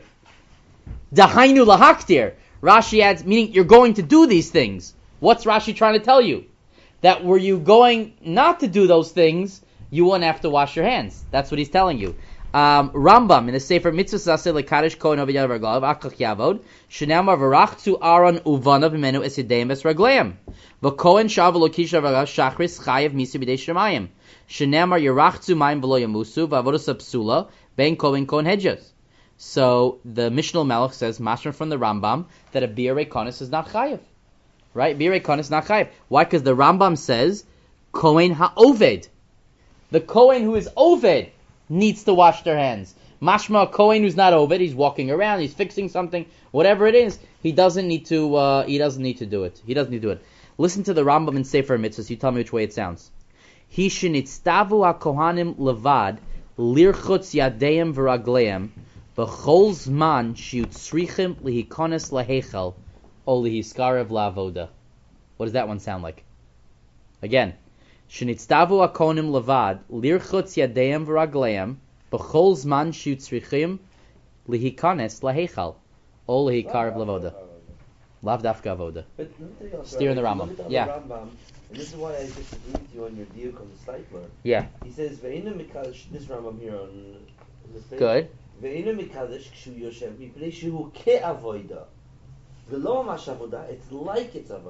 [SPEAKER 1] Dahainu Lahaktir. Rashi adds, meaning you're going to do these things. What's Rashi trying to tell you? That were you going not to do those things, you wouldn't have to wash your hands. That's what he's telling you. Rambam in the Sefer Mitzvah Saseh Lekadosh Kohen Oved Raglav Achach Yavod Shenamar V'Rachtu Aaron Uvanav Mimenu Es Yedeim Es Ragleim V'Kohen Shav Lokisha Raglav Shachris Chayev Misi B'Dei Shemayim Shenamar Yerachtu Mayim V'Lo Yamusu V'Avodas Psula Ben Kohen Kohen Hedges. So the Mishnah Melech says, Mashma from the Rambam, that a Bia Rekonis is not Chayev. Right? Bia Rekonis is not Chayev. Why? Because the Rambam says, Kohen HaOved. The Kohen who is Oved needs to wash their hands. Mashma, Kohen who's not Oved, he's walking around, he's fixing something, whatever it is, he doesn't need to do it. He doesn't need to do it. Listen to the Rambam in Sefer Mitzvahs, you tell me which way it sounds. He shenitztavu HaKohanim levad lirchutz yadeim v'ragleim b'chol zman shiutzrichim lihikones lahechel o lihiskarev la'avoda. What does that one sound like? Again. Shenitztavu HaKohanim levad lirchutz yadeim v'ragleim b'chol zman shiutzrichim lihikones lahechel o lihikarev la'avoda. Lav dafka avoda.
[SPEAKER 2] But let me tell you also,
[SPEAKER 1] Steer in the Rambam.
[SPEAKER 2] look at
[SPEAKER 1] Yeah.
[SPEAKER 2] Rambam, and this is why I disagree with you on your diuk of the Steipler.
[SPEAKER 1] Yeah.
[SPEAKER 2] He says, "Ve'inu mikadosh." This Rambam here on this page.
[SPEAKER 1] Good.
[SPEAKER 2] Ve'inu mikadosh kshu yoshev mipnei shehu ke'avoda. V'lo mash avoda. It's like it's avoda.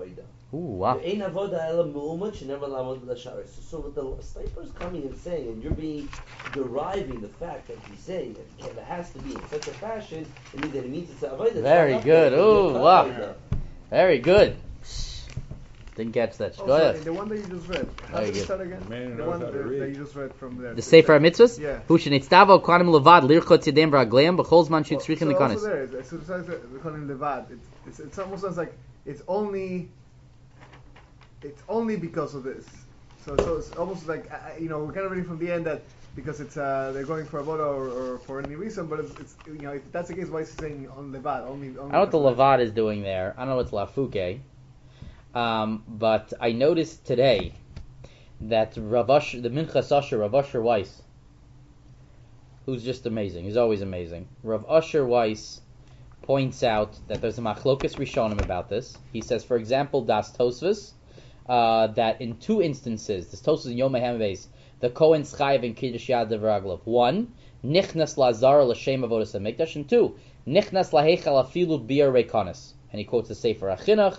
[SPEAKER 1] Ooh, wow.
[SPEAKER 2] Ein avoda ela mu'umat shenever lamod b'lasharis. So what the sniper is coming and saying, and you're deriving the fact that he's saying that it has to be in such a fashion, it means that it means it's avoda.
[SPEAKER 1] Very good. Ooh, wow. Very good. Didn't catch that. Go ahead.
[SPEAKER 6] The one that you just read. How
[SPEAKER 1] Very
[SPEAKER 6] does it
[SPEAKER 1] good.
[SPEAKER 6] start again?
[SPEAKER 3] Man
[SPEAKER 6] The
[SPEAKER 3] knows
[SPEAKER 6] one
[SPEAKER 3] how to read.
[SPEAKER 6] that you just read from there.
[SPEAKER 1] The Sefer HaMitzvahs?
[SPEAKER 6] Yeah.
[SPEAKER 1] Hu shenitztavo kohanim levad lirchot yadayim b'ragleim b'chol zman
[SPEAKER 6] So
[SPEAKER 1] shetzrichen
[SPEAKER 6] also
[SPEAKER 1] lekanis.
[SPEAKER 6] there, as soon as I said we call him Levad, it's almost sounds like it's only because of this. So it's almost like we're kind of reading from the end that because it's they're going for a vote or for any reason, but it's if that's the case, why is he saying on Levad only?
[SPEAKER 1] I don't know what the Levad is doing there. I don't know what's Lafuke. But I noticed today that the Minchas Asher, Rav Asher Weiss, who's just amazing, he's always amazing. Rav Asher Weiss points out that there's a machlokas rishonim about this. He says, for example, Das Tosfos, that in two instances, this Tosfos in Yom HaMeves, the Kohen's Chayiv in Kiddush Yad V'Raglav. One, Nichnas Lazar L'Shem Avodas HaMikdash, and two, Nichnas Lahechal Afilu Bi'ar Reikanis. And he quotes the Sefer HaChinuch,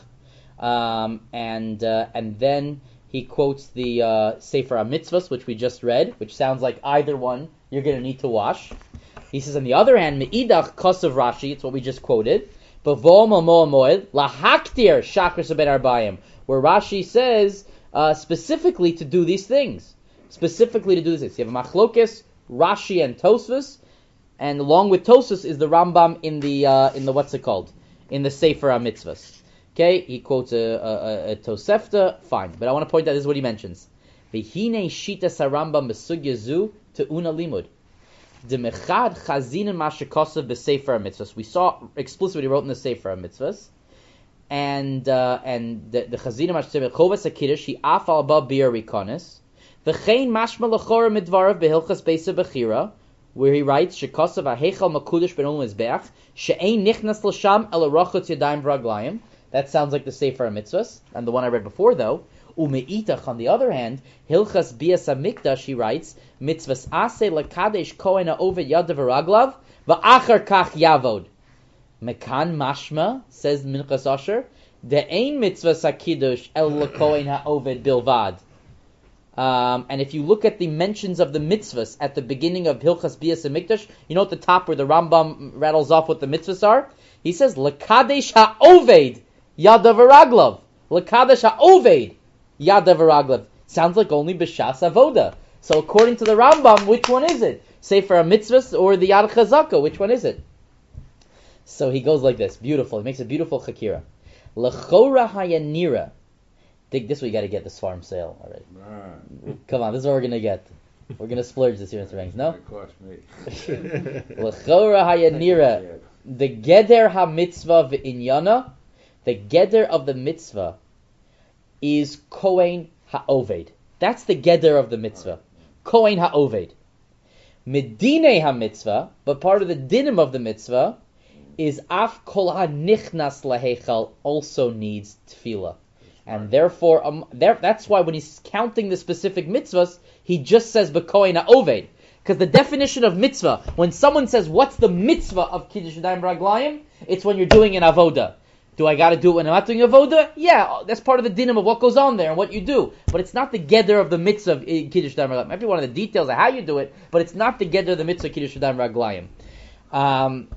[SPEAKER 1] and then he quotes the Sefer HaMitzvahs, which we just read, which sounds like either one you're going to need to wash. He says, on the other hand, Me'idach Kosav Rashi, it's what we just quoted, B'vom Amo Moed, Lahaktir Shachris Ben Arbayim, where Rashi says specifically to do these things. Specifically to do these things. You have a Machlokes, Rashi, and Tosfos, and along with Tosfos is the Rambam in the what's it called? In the Sefer HaMitzvahs. Okay, he quotes a Tosefta, fine. But I want to point out, this is what he mentions. V'hine shita sarambam besugya zu te'una limud. Demechad chazinin mashikosav b'sefer HaMitzvahs. We saw explicitly what he wrote in the Sefer HaMitzvahs. And the chazinin mashikosav chovas HaKiddush, he afal ba bir rikonis. V'chein mashma l'chora midvarav behilchas beisa b'chira, where he writes, Shekosav ha'hechal makudish ben ol mizbeach, she'ein nichnas l'sham el arachot yadayim v'raglayim. That sounds like the Sefer HaMitzvahs, and the one I read before, though. Ume'itach, on the other hand, Hilchas Bias HaMikdash, he writes, Mitzvahs Aseh Lakadesh Kohen HaOved Yadav V'Raglav, V'achar Kach Yavod. Mekan Mashma, says Minchas Asher, De'ein Mitzvahs HaKiddush El LaKohen HaOved Bilvad. And if you look at the mentions of the mitzvahs at the beginning of Hilchas Bias HaMikdash, you know at the top where the Rambam rattles off what the mitzvahs are? He says, Lakadesh HaOved Yadav V'Raglav. Lakadesh HaOved Yadav V'Raglav. Sounds like only B'Shas Avoda. So according to the Rambam, which one is it? Sefer HaMitzvahs or the Yad Chazaka? Which one is it? So he goes like this. Beautiful. He makes a beautiful chakira. L'chora hayanira. Think this, we got to get this farm sale already.
[SPEAKER 3] Right.
[SPEAKER 1] Come on, this is what we're going to get. We're going to splurge this year, Mr. Ranks. No?
[SPEAKER 3] That cost me.
[SPEAKER 1] L'chora hayanira. The Geder HaMitzvah V'inyana, the Geder of the mitzvah is Kohen HaOved. That's the Geder of the mitzvah. Kohen HaOved. Medine HaMitzvah, but part of the dinim of the mitzvah, is Af Kol HaNichnas Lahechal also needs tefillah. And therefore, that's why when he's counting the specific mitzvahs, he just says B'Kohen HaOved. Because the definition of mitzvah, when someone says, what's the mitzvah of Kiddush Yadayim B'Raglayim? It's when you're doing an avoda. Do I got to do it when I'm not doing avoda? Yeah, that's part of the dinim of what goes on there and what you do. But it's not the geder of the mitzvah of Kiddush Yadayim B'Raglayim. It might be one of the details of how you do it, but it's not the geder of the mitzvah of Kiddush Yadayim B'Raglayim.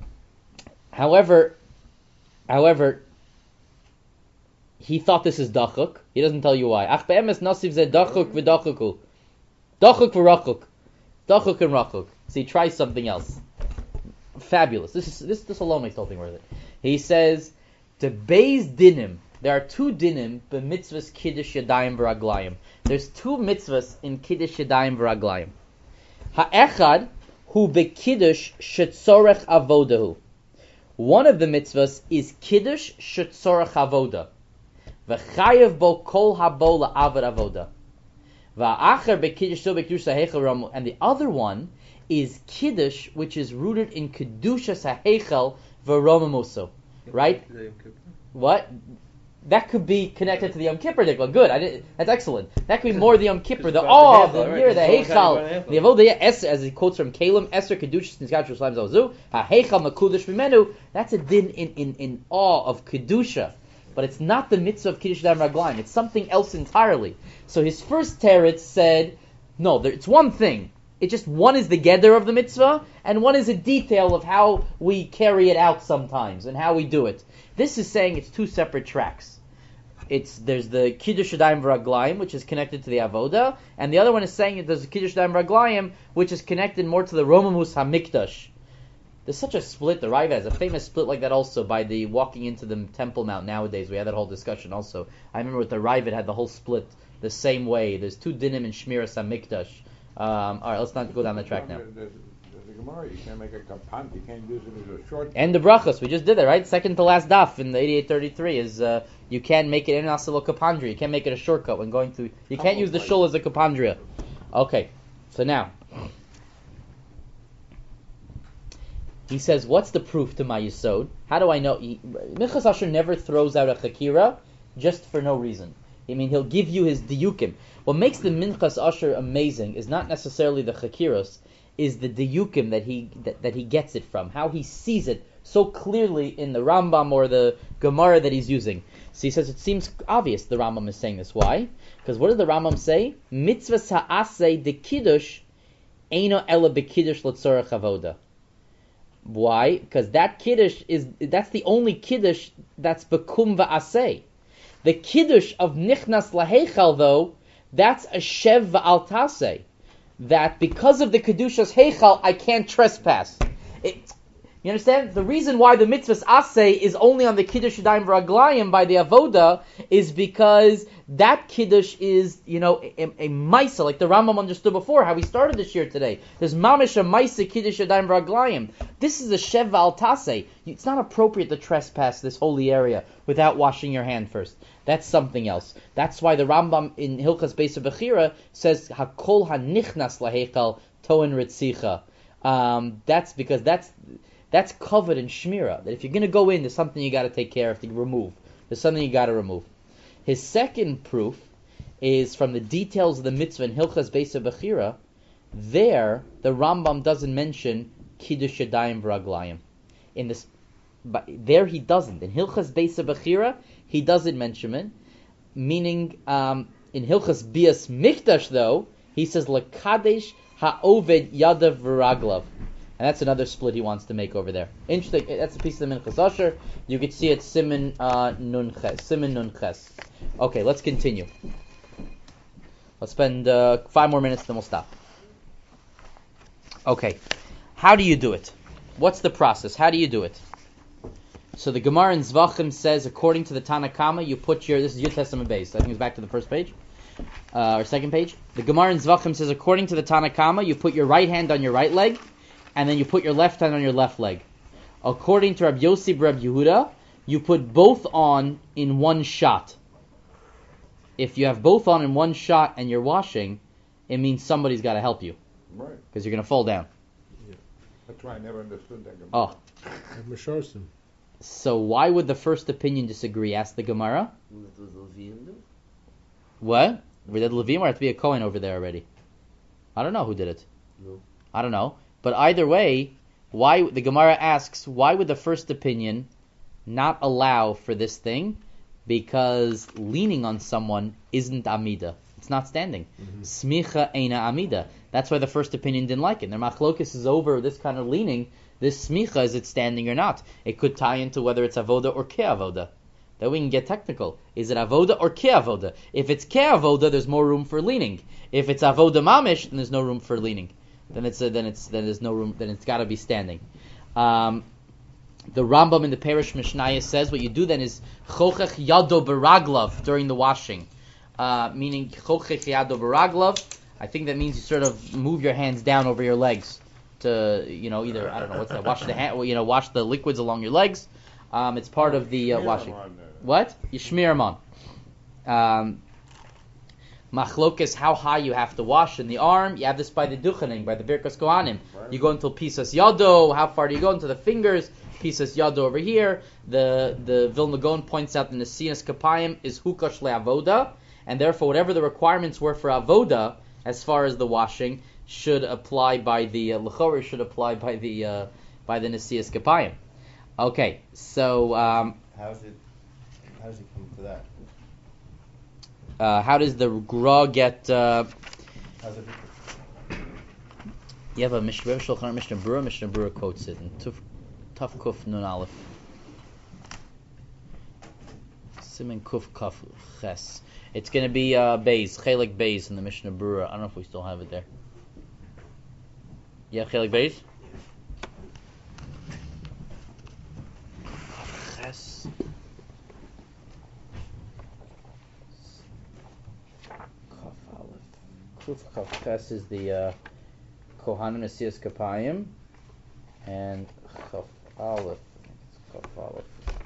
[SPEAKER 1] However, he thought this is dachuk. He doesn't tell you why. Ach be'emes nasiv ze dachuk v'dachuku. Dachuk v'rachuk. Dachuk and rachuk. So he tries something else. Fabulous. This alone makes the whole thing worth it. He says, the beis dinim. There are two dinim b'mitzvahs Kiddush Yadayim B'Raglayim. There's two mitzvahs in Kiddush Yadayim B'Raglayim. Ha'echad hu beKiddush shetzorech avodahu. One of the mitzvahs is Kiddush shetzorech avoda. V'chayev bo kol habo la'avad avoda. And the other one is Kiddush, which is rooted in Kedushas HaHeichel v'romamuso. Right? What? That could be connected to the Yom Kippur Dikla. Good. That's excellent. That could be more the Yom Kippur. The awe of the year, the Heichal, the Avodah, as he quotes from Kalim, Esther Kedushas Nizgat Yerushalayim Zazu, HaHeichal Makudash Mimenu. That's a din in awe of Kedusha. but it's not the mitzvah of Kiddush Yadayim Raglayim. It's something else entirely. So his first teretz said, no, it's one thing. It's just one is the geder of the mitzvah, and one is a detail of how we carry it out sometimes, and how we do it. This is saying it's two separate tracks. There's the Kiddush Yadayim Raglayim, which is connected to the Avoda, and the other one is saying that there's the Kiddush Yadayim Raglayim, which is connected more to the Romamus HaMikdash. There's such a split. The Raiva has a famous split like that also by the walking into the Temple Mount nowadays. We had that whole discussion also. I remember with the Raiva had the whole split the same way. There's two dinim in Shmiras HaMikdash. All right, let's not go down the track now.
[SPEAKER 3] The Gemara, you can't make a kapant, you can't use it as a short.
[SPEAKER 1] And the brachos, we just did it, right? Second to last daf in the 8833 is you can't make it in asilo kapandria. You can't make it a shortcut when going through. You can't use the shul as a kapandria. Okay, so now he says, what's the proof to my yisod? How do I know? Minchas Asher never throws out a chakira just for no reason. I mean, he'll give you his diyukim. What makes the Minchas Asher amazing is not necessarily the chakiros, is the diyukim that he gets it from, how he sees it so clearly in the Rambam or the Gemara that he's using. So he says it seems obvious the Rambam is saying this. Why? Because what does the Rambam say? Mitzvahs ha'aseh de kiddush eino ela bekiddush l'tzorach avoda. Why? Because that kiddush that's the only kiddush that's bekum va'aseh. The kiddush of nichnas laheichal, though, that's a shev va'al taseh. That because of the kedushas heichal, I can't trespass. You understand? The reason why the mitzvahs aseh is only on the kiddush yadayim v'raglayim by the avoda is because that kiddush is, a maisa, like the Rambam understood before, how we started this year today. There's mamish a maisa kiddush yadayim v'raglayim. This is a shev al taseh. It's not appropriate to trespass this holy area without washing your hand first. That's something else. That's why the Rambam in Hilchas Beis Bechira says hakol hanichnas laheichal toen ritzicha. That's because that's covered in shmira. That if you're going to go in, there's something you got to take care of to remove. There's something you got to remove. His second proof is from the details of the mitzvah in Hilchas Beis Bechira. There, the Rambam doesn't mention Kiddush Yadayim V'Raglayim. There he doesn't. In Hilchas Beis Bechira, he doesn't mention it. Meaning, in Hilchas Bias Mikdash, though, he says Lekadesh Ha'oved Yadav V'Raglav. And that's another split he wants to make over there. Interesting. That's a piece of the Minchas Asher. You could see it Siman Nun Ches. Okay, let's continue. Let's spend 5 more minutes, then we'll stop. Okay, how do you do it? What's the process? How do you do it? So the Gemara in Zvachim says, according to the Tanna Kama, you put this is Yud Testament based. I think it's back to the first page, or second page. The Gemara in Zvachim says, according to the Tanna Kama, you put your right hand on your right leg, and then you put your left hand on your left leg. According to Rabbi Yossi Rabbi Yehuda, you put both on in one shot. If you have both on in one shot and you're washing, it means somebody's got to help you.
[SPEAKER 3] Right.
[SPEAKER 1] Because you're going to fall down.
[SPEAKER 3] Yeah. That's why I never understood that.
[SPEAKER 1] Oh. So why would the first opinion disagree? Ask the Gemara. What? We did Levim or have to be a Kohen over there already? I don't know who did it.
[SPEAKER 2] No.
[SPEAKER 1] I don't know. But either way, why the Gemara asks, why would the first opinion not allow for this thing? Because leaning on someone isn't amida. It's not standing. Smicha eina amida. That's why the first opinion didn't like it. Their machlokes is over this kind of leaning. This smicha, is it standing or not? It could tie into whether it's avoda or ke-avoda. Then we can get technical. Is it avoda or ke-avoda? If it's ke-avoda, there's more room for leaning. If it's avoda mamish, then there's no room for leaning. Then there's no room. Then it's got to be standing. The Rambam in the Perish Mishnayos says what you do then is chochech yado beraglav during the washing, meaning chochech yado beraglav. I think that means you sort of move your hands down over your legs to either I don't know what's that, wash the hand, wash the liquids along your legs. It's part of the washing. What? You shmear them on. Machlokes, how high you have to wash in the arm. You have this by the Duchening, by the Birkas Kohanim. Right. You go until Pisas Yado. How far do you go into the fingers? Pisas Yado over here. The Vilna Gaon points out the Nesias Kapayim is Hukash le'avoda, and therefore whatever the requirements were for avoda, as far as the washing, should apply by the L'chorah should apply by the Nesias Kapayim. Okay, so
[SPEAKER 2] how's it
[SPEAKER 7] How does he come to that?
[SPEAKER 1] How does the Gra get?
[SPEAKER 7] How's it?
[SPEAKER 1] You have a Mishnah Shulchan Mishnah Berurah. Mishnah Berurah quotes it in Tuf Kuf Nun Aleph. Siman Kuf Kaf Ches. It's going to be Beis, Chelik Beis in the Mishnah Berurah. I don't know if we still have it there. Yeah, Chelik Beis. Ches. Kaf Aleph. Kuf Kaf Ches is the Kohanim Nesias Kapayim, and Chaf Aleph. Chaf Aleph.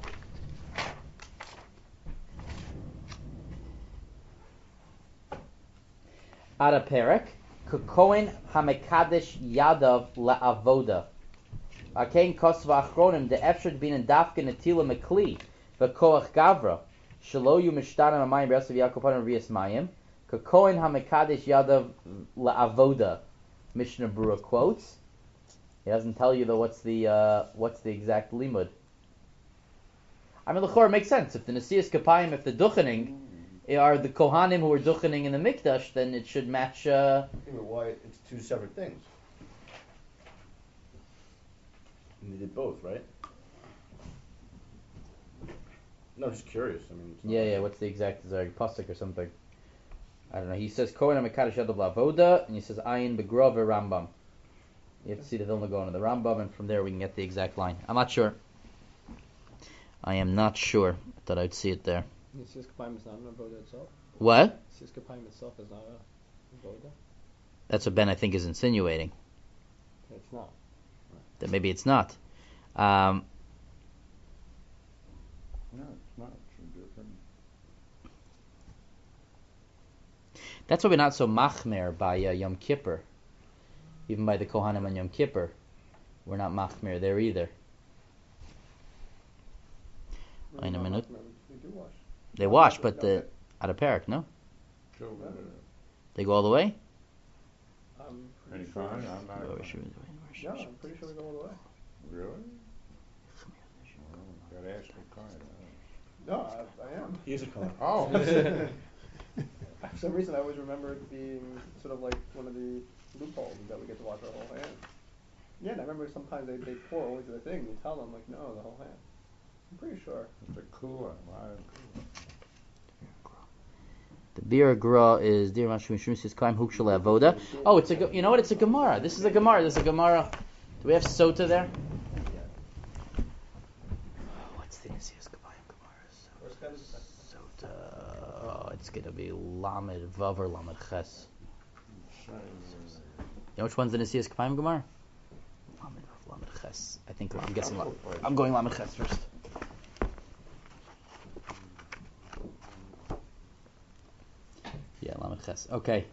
[SPEAKER 1] Ad Perek, Kohen Hamekadesh Yadav LaAvoda. Akein Kosva Achronim de Efshad bin and Dafka Natila Mekli, Vakoach Gavra, Shaloyu Mishtanam Amayim Brasav Yakopanim Rias Mayim, Kohen Hamekadesh Yadav LaAvoda. Mishnah Berurah quotes. He doesn't tell you though what's the exact limud. I mean, l'chor makes sense. If the Nesias Kapayim, if the duchening are the Kohanim who are duchening in the Mikdash, then it should match.
[SPEAKER 7] But why? It's two separate things. And they did both, right? No, just curious. I mean,
[SPEAKER 1] Yeah. What's the exact pasuk or something? I don't know. He says Kohen HaMekadesh Yadav LaAvoda, and he says Ayin Begrov Rambam. You have to see the Vilna Gaon and the Rambam, and from there we can get the exact line. I'm not sure. I am not sure that I'd see it there.
[SPEAKER 8] Nesias Kapayim is not an avoda itself.
[SPEAKER 1] What?
[SPEAKER 8] Nesias Kapayim itself is not a avoda.
[SPEAKER 1] That's what Ben I think is insinuating.
[SPEAKER 8] It's not.
[SPEAKER 1] That maybe it's not.
[SPEAKER 3] No, it's not. It's different.
[SPEAKER 1] That's why we're not so machmer by Yom Kippur. Even by the Kohanim on Yom Kippur, we're not machmer there either. In a minute.
[SPEAKER 6] They do wash.
[SPEAKER 1] They wash, but the out of Perek, no?
[SPEAKER 3] So,
[SPEAKER 1] They go all the way?
[SPEAKER 3] any kind? I'm not.
[SPEAKER 6] Yeah, I'm pretty sure they go all the way.
[SPEAKER 3] Really? Well, gotta ask the kind.
[SPEAKER 6] No, I am.
[SPEAKER 7] He's a Kohen.
[SPEAKER 3] Oh.
[SPEAKER 6] For some reason, I always remember it being sort of like one of the loopholes that we get to wash our whole hand. Yeah, and I remember sometimes they pour only to the thing. You tell them, like, no, the whole hand. I'm pretty sure.
[SPEAKER 3] It's a cooler.
[SPEAKER 1] The Bir Gra is Dir Mashum Shmusis Kaim Hukshal Avoda. Oh, it's you know what? It's a Gemara. This is a Gemara. There's a Gemara. Do we have Sota there? What's the Nesias Kapayim Gemara? Sota. Oh, it's gonna be Lamed Vav or Lamed Ches. You know which one's the Nesias Kapayim Gemara? Lamed Vav, Lamed Ches. I think I'm guessing. I'm going Lamed Ches first. Yeah, Lamed Ches. Okay.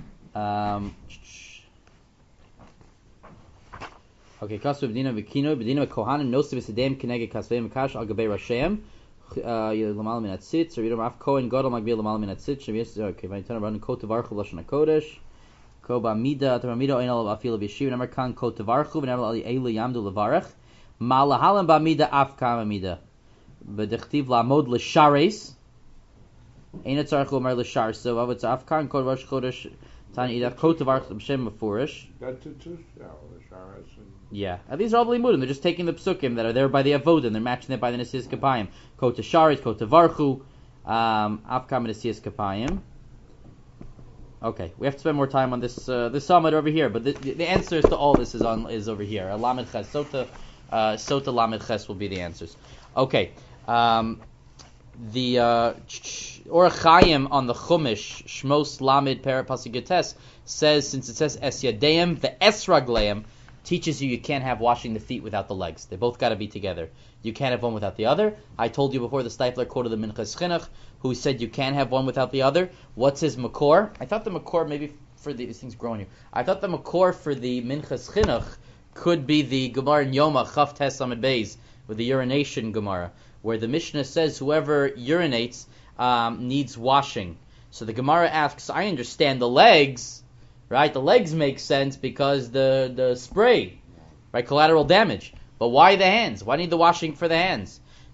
[SPEAKER 1] Okay, Kasu B'dina V'kino, B'dina V'kohanim, Nosi V'sedem, Keneged Kasvei Mekash, Al Gabei Rashem, L'mal Min Atzitz, Rabbi Raf Kohen, Gadol Magbil L'mal Min Atzitz, okay, V'ayitana Rabbanan Ko Tevarchu Lashon HaKodesh, Ko Ba'amida, Tamamida Oinal Afil B'Yeshiv, V'nemer Kan Ko Tevarchu, V'nemer Ali Eilu Yamdu L'varech, Ma'alahalam Ba'amida Af Kam Amida, B'dechtiv La'amod L'shares, Ein Tzarech L'omar L'shar, so Avat Af Kan Ko Rosh Chodesh, Tani Idach Ko Tevarchu B'Shem Mefurish.
[SPEAKER 3] That's it too. The Sharas and
[SPEAKER 1] Yeah, these are all limudim. They're just taking the psukim that are there by the avodah, and they're matching it by the Nesias Kapayim. Ko to Sharis, Ko to Varchu, Afkam Nesias Kapayim. Okay, we have to spend more time on this summit over here, but the answers to all this is over here. Lamed Ches, Sota Lamed Ches will be the answers. Okay, the Orach Chaim on the Chumash Shmos Lamed Parapasuk Yates says, since it says Es Yadeim, the Es Ragleim teaches you can't have washing the feet without the legs. They both got to be together. You can't have one without the other. I told you before the Stifler quoted the Minchas Chinuch, who said you can't have one without the other. What's his makor? I thought the makor, maybe for these things growing you, I thought the makor for the Minchas Chinuch could be the Gemara in Yoma, Chaf Tes Amid Beis, with the urination Gemara, where the Mishnah says whoever urinates needs washing. So the Gemara asks, I understand the legs, right? The legs make sense because the spray, right? Collateral damage. But why the hands? Why need the washing for the hands?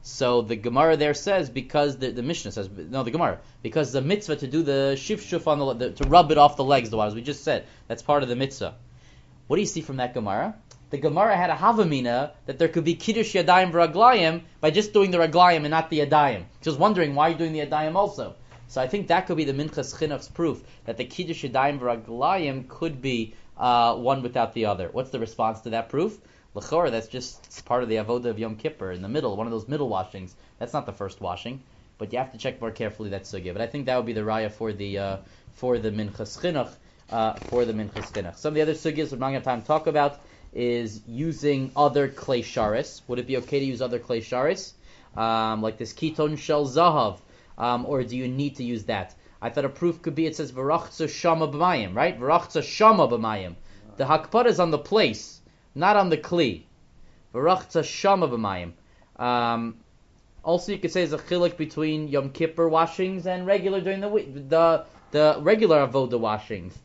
[SPEAKER 1] So the Gemara there says, because the Mishnah says, no, the Gemara, because the mitzvah to do the shifshuf on to rub it off the legs, the as we just said, that's part of the mitzvah. What do you see from that Gemara? The Gemara had a havamina that there could be kiddush yadayim v'raglayim by just doing the raglayim and not the yadayim. She was wondering why you're doing the yadayim also. So I think that could be the Minchas Chinuch's proof that the kiddush yadayim v'raglayim could be one without the other. What's the response to that proof? L'chora, that's just part of the avoda of Yom Kippur in the middle, one of those middle washings. That's not the first washing, but you have to check more carefully that sugya. But I think that would be the raya for the Minchas Chinuch. Some of the other sugyas we're not going to have time to talk about is using other klei sharis. Would it be okay to use other klei sharis, like this kiton shel zahav, or do you need to use that? I thought a proof could be, it says v'rachza shama b'mayim, right? V'rachza shama b'mayim. The hakpara is on the place, not on the kli. V'rachza shama b'mayim. Also, you could say there's a chiluk between Yom Kippur washings and regular during the week, the regular avoda washings.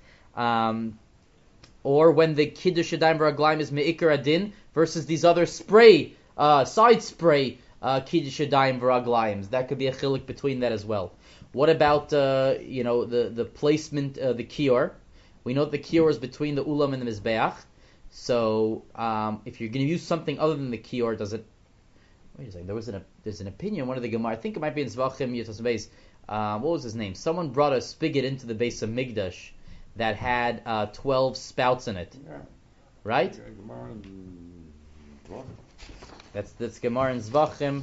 [SPEAKER 1] Or when the kiddush yadayim v'raglayim is me'ikar adin versus these other side spray kiddush yadayim v'raglayim. That could be a chiluk between that as well. What about the placement, the kior? We know that the kior is between the ulam and the mizbeach. So if you're going to use something other than the kior, does it? Wait a second. There's an opinion. One of the Gemara, I think it might be in Zvachim Yitos Beis. What was his name? Someone brought a spigot into the base of Migdash that had 12 spouts in it.
[SPEAKER 3] Yeah.
[SPEAKER 1] Right?
[SPEAKER 3] Gemara in Zvachim.
[SPEAKER 1] That's Gemara in Zvachim.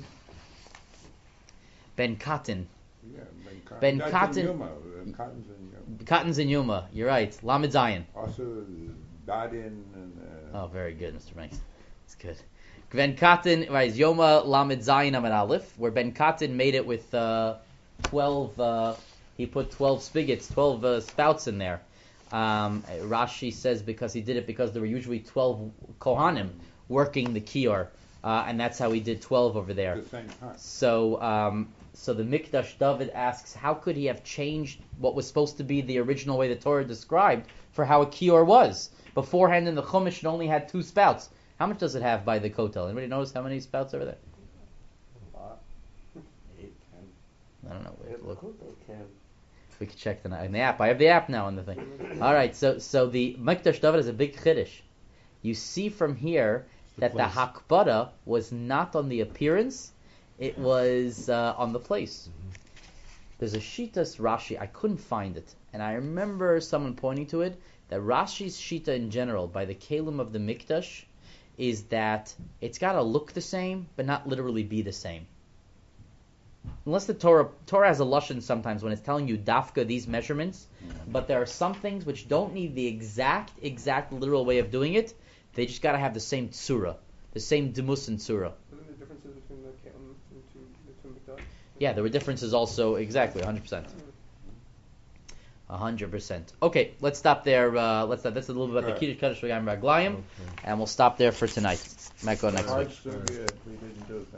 [SPEAKER 1] Ben Katan.
[SPEAKER 3] Yeah,
[SPEAKER 1] Ben
[SPEAKER 3] That's
[SPEAKER 1] Katan.
[SPEAKER 3] in Yuma. Cotton's in Yuma.
[SPEAKER 1] Katan's in Yuma. You're right. Lamed Zayin.
[SPEAKER 3] Also, Dadin and.
[SPEAKER 1] Oh, very good, Mr. Banks. It's good. Ben Katan, right, is Yoma Lamed Zayin Amid Aleph, where Ben Katan made it with 12, he put 12 spigots, 12 spouts in there. Rashi says because he did it because there were usually 12 Kohanim working the Kior, and that's how he did 12 over there.
[SPEAKER 3] At the same time.
[SPEAKER 1] So the Mikdash David asks, how could he have changed what was supposed to be the original way the Torah described for how a Kior was? Beforehand in the Chumash it only had 2 spouts. How much does it have by the Kotel? Anybody notice how many spouts over there?
[SPEAKER 7] A lot. 8, 10.
[SPEAKER 1] I don't know. We have to look.
[SPEAKER 2] Can.
[SPEAKER 1] We can check in the app. I have the app now on the thing. All right, so the Mikdash David is a big chiddush. You see from here that the hakbara was not on the appearance; it was on the place. There's a Shitas Rashi. I couldn't find it, and I remember someone pointing to it. That Rashi's Shita in general by the Kalim of the Mikdash is that it's got to look the same, but not literally be the same. Unless the Torah has a lashon sometimes when it's telling you dafka these measurements, but there are some things which don't need the exact literal way of doing it. They just got to have the same tsura, the same demus and tsura.
[SPEAKER 6] Wasn't there differences between the Kalim and the two Mikdash?
[SPEAKER 1] Yeah, there were differences also. Exactly, 100%. 100%. Okay, let's stop there. That's a little bit about the Kiddush Kaddish V'Gayim Raglayim, and we'll stop there for tonight. Might go next week.
[SPEAKER 3] We didn't do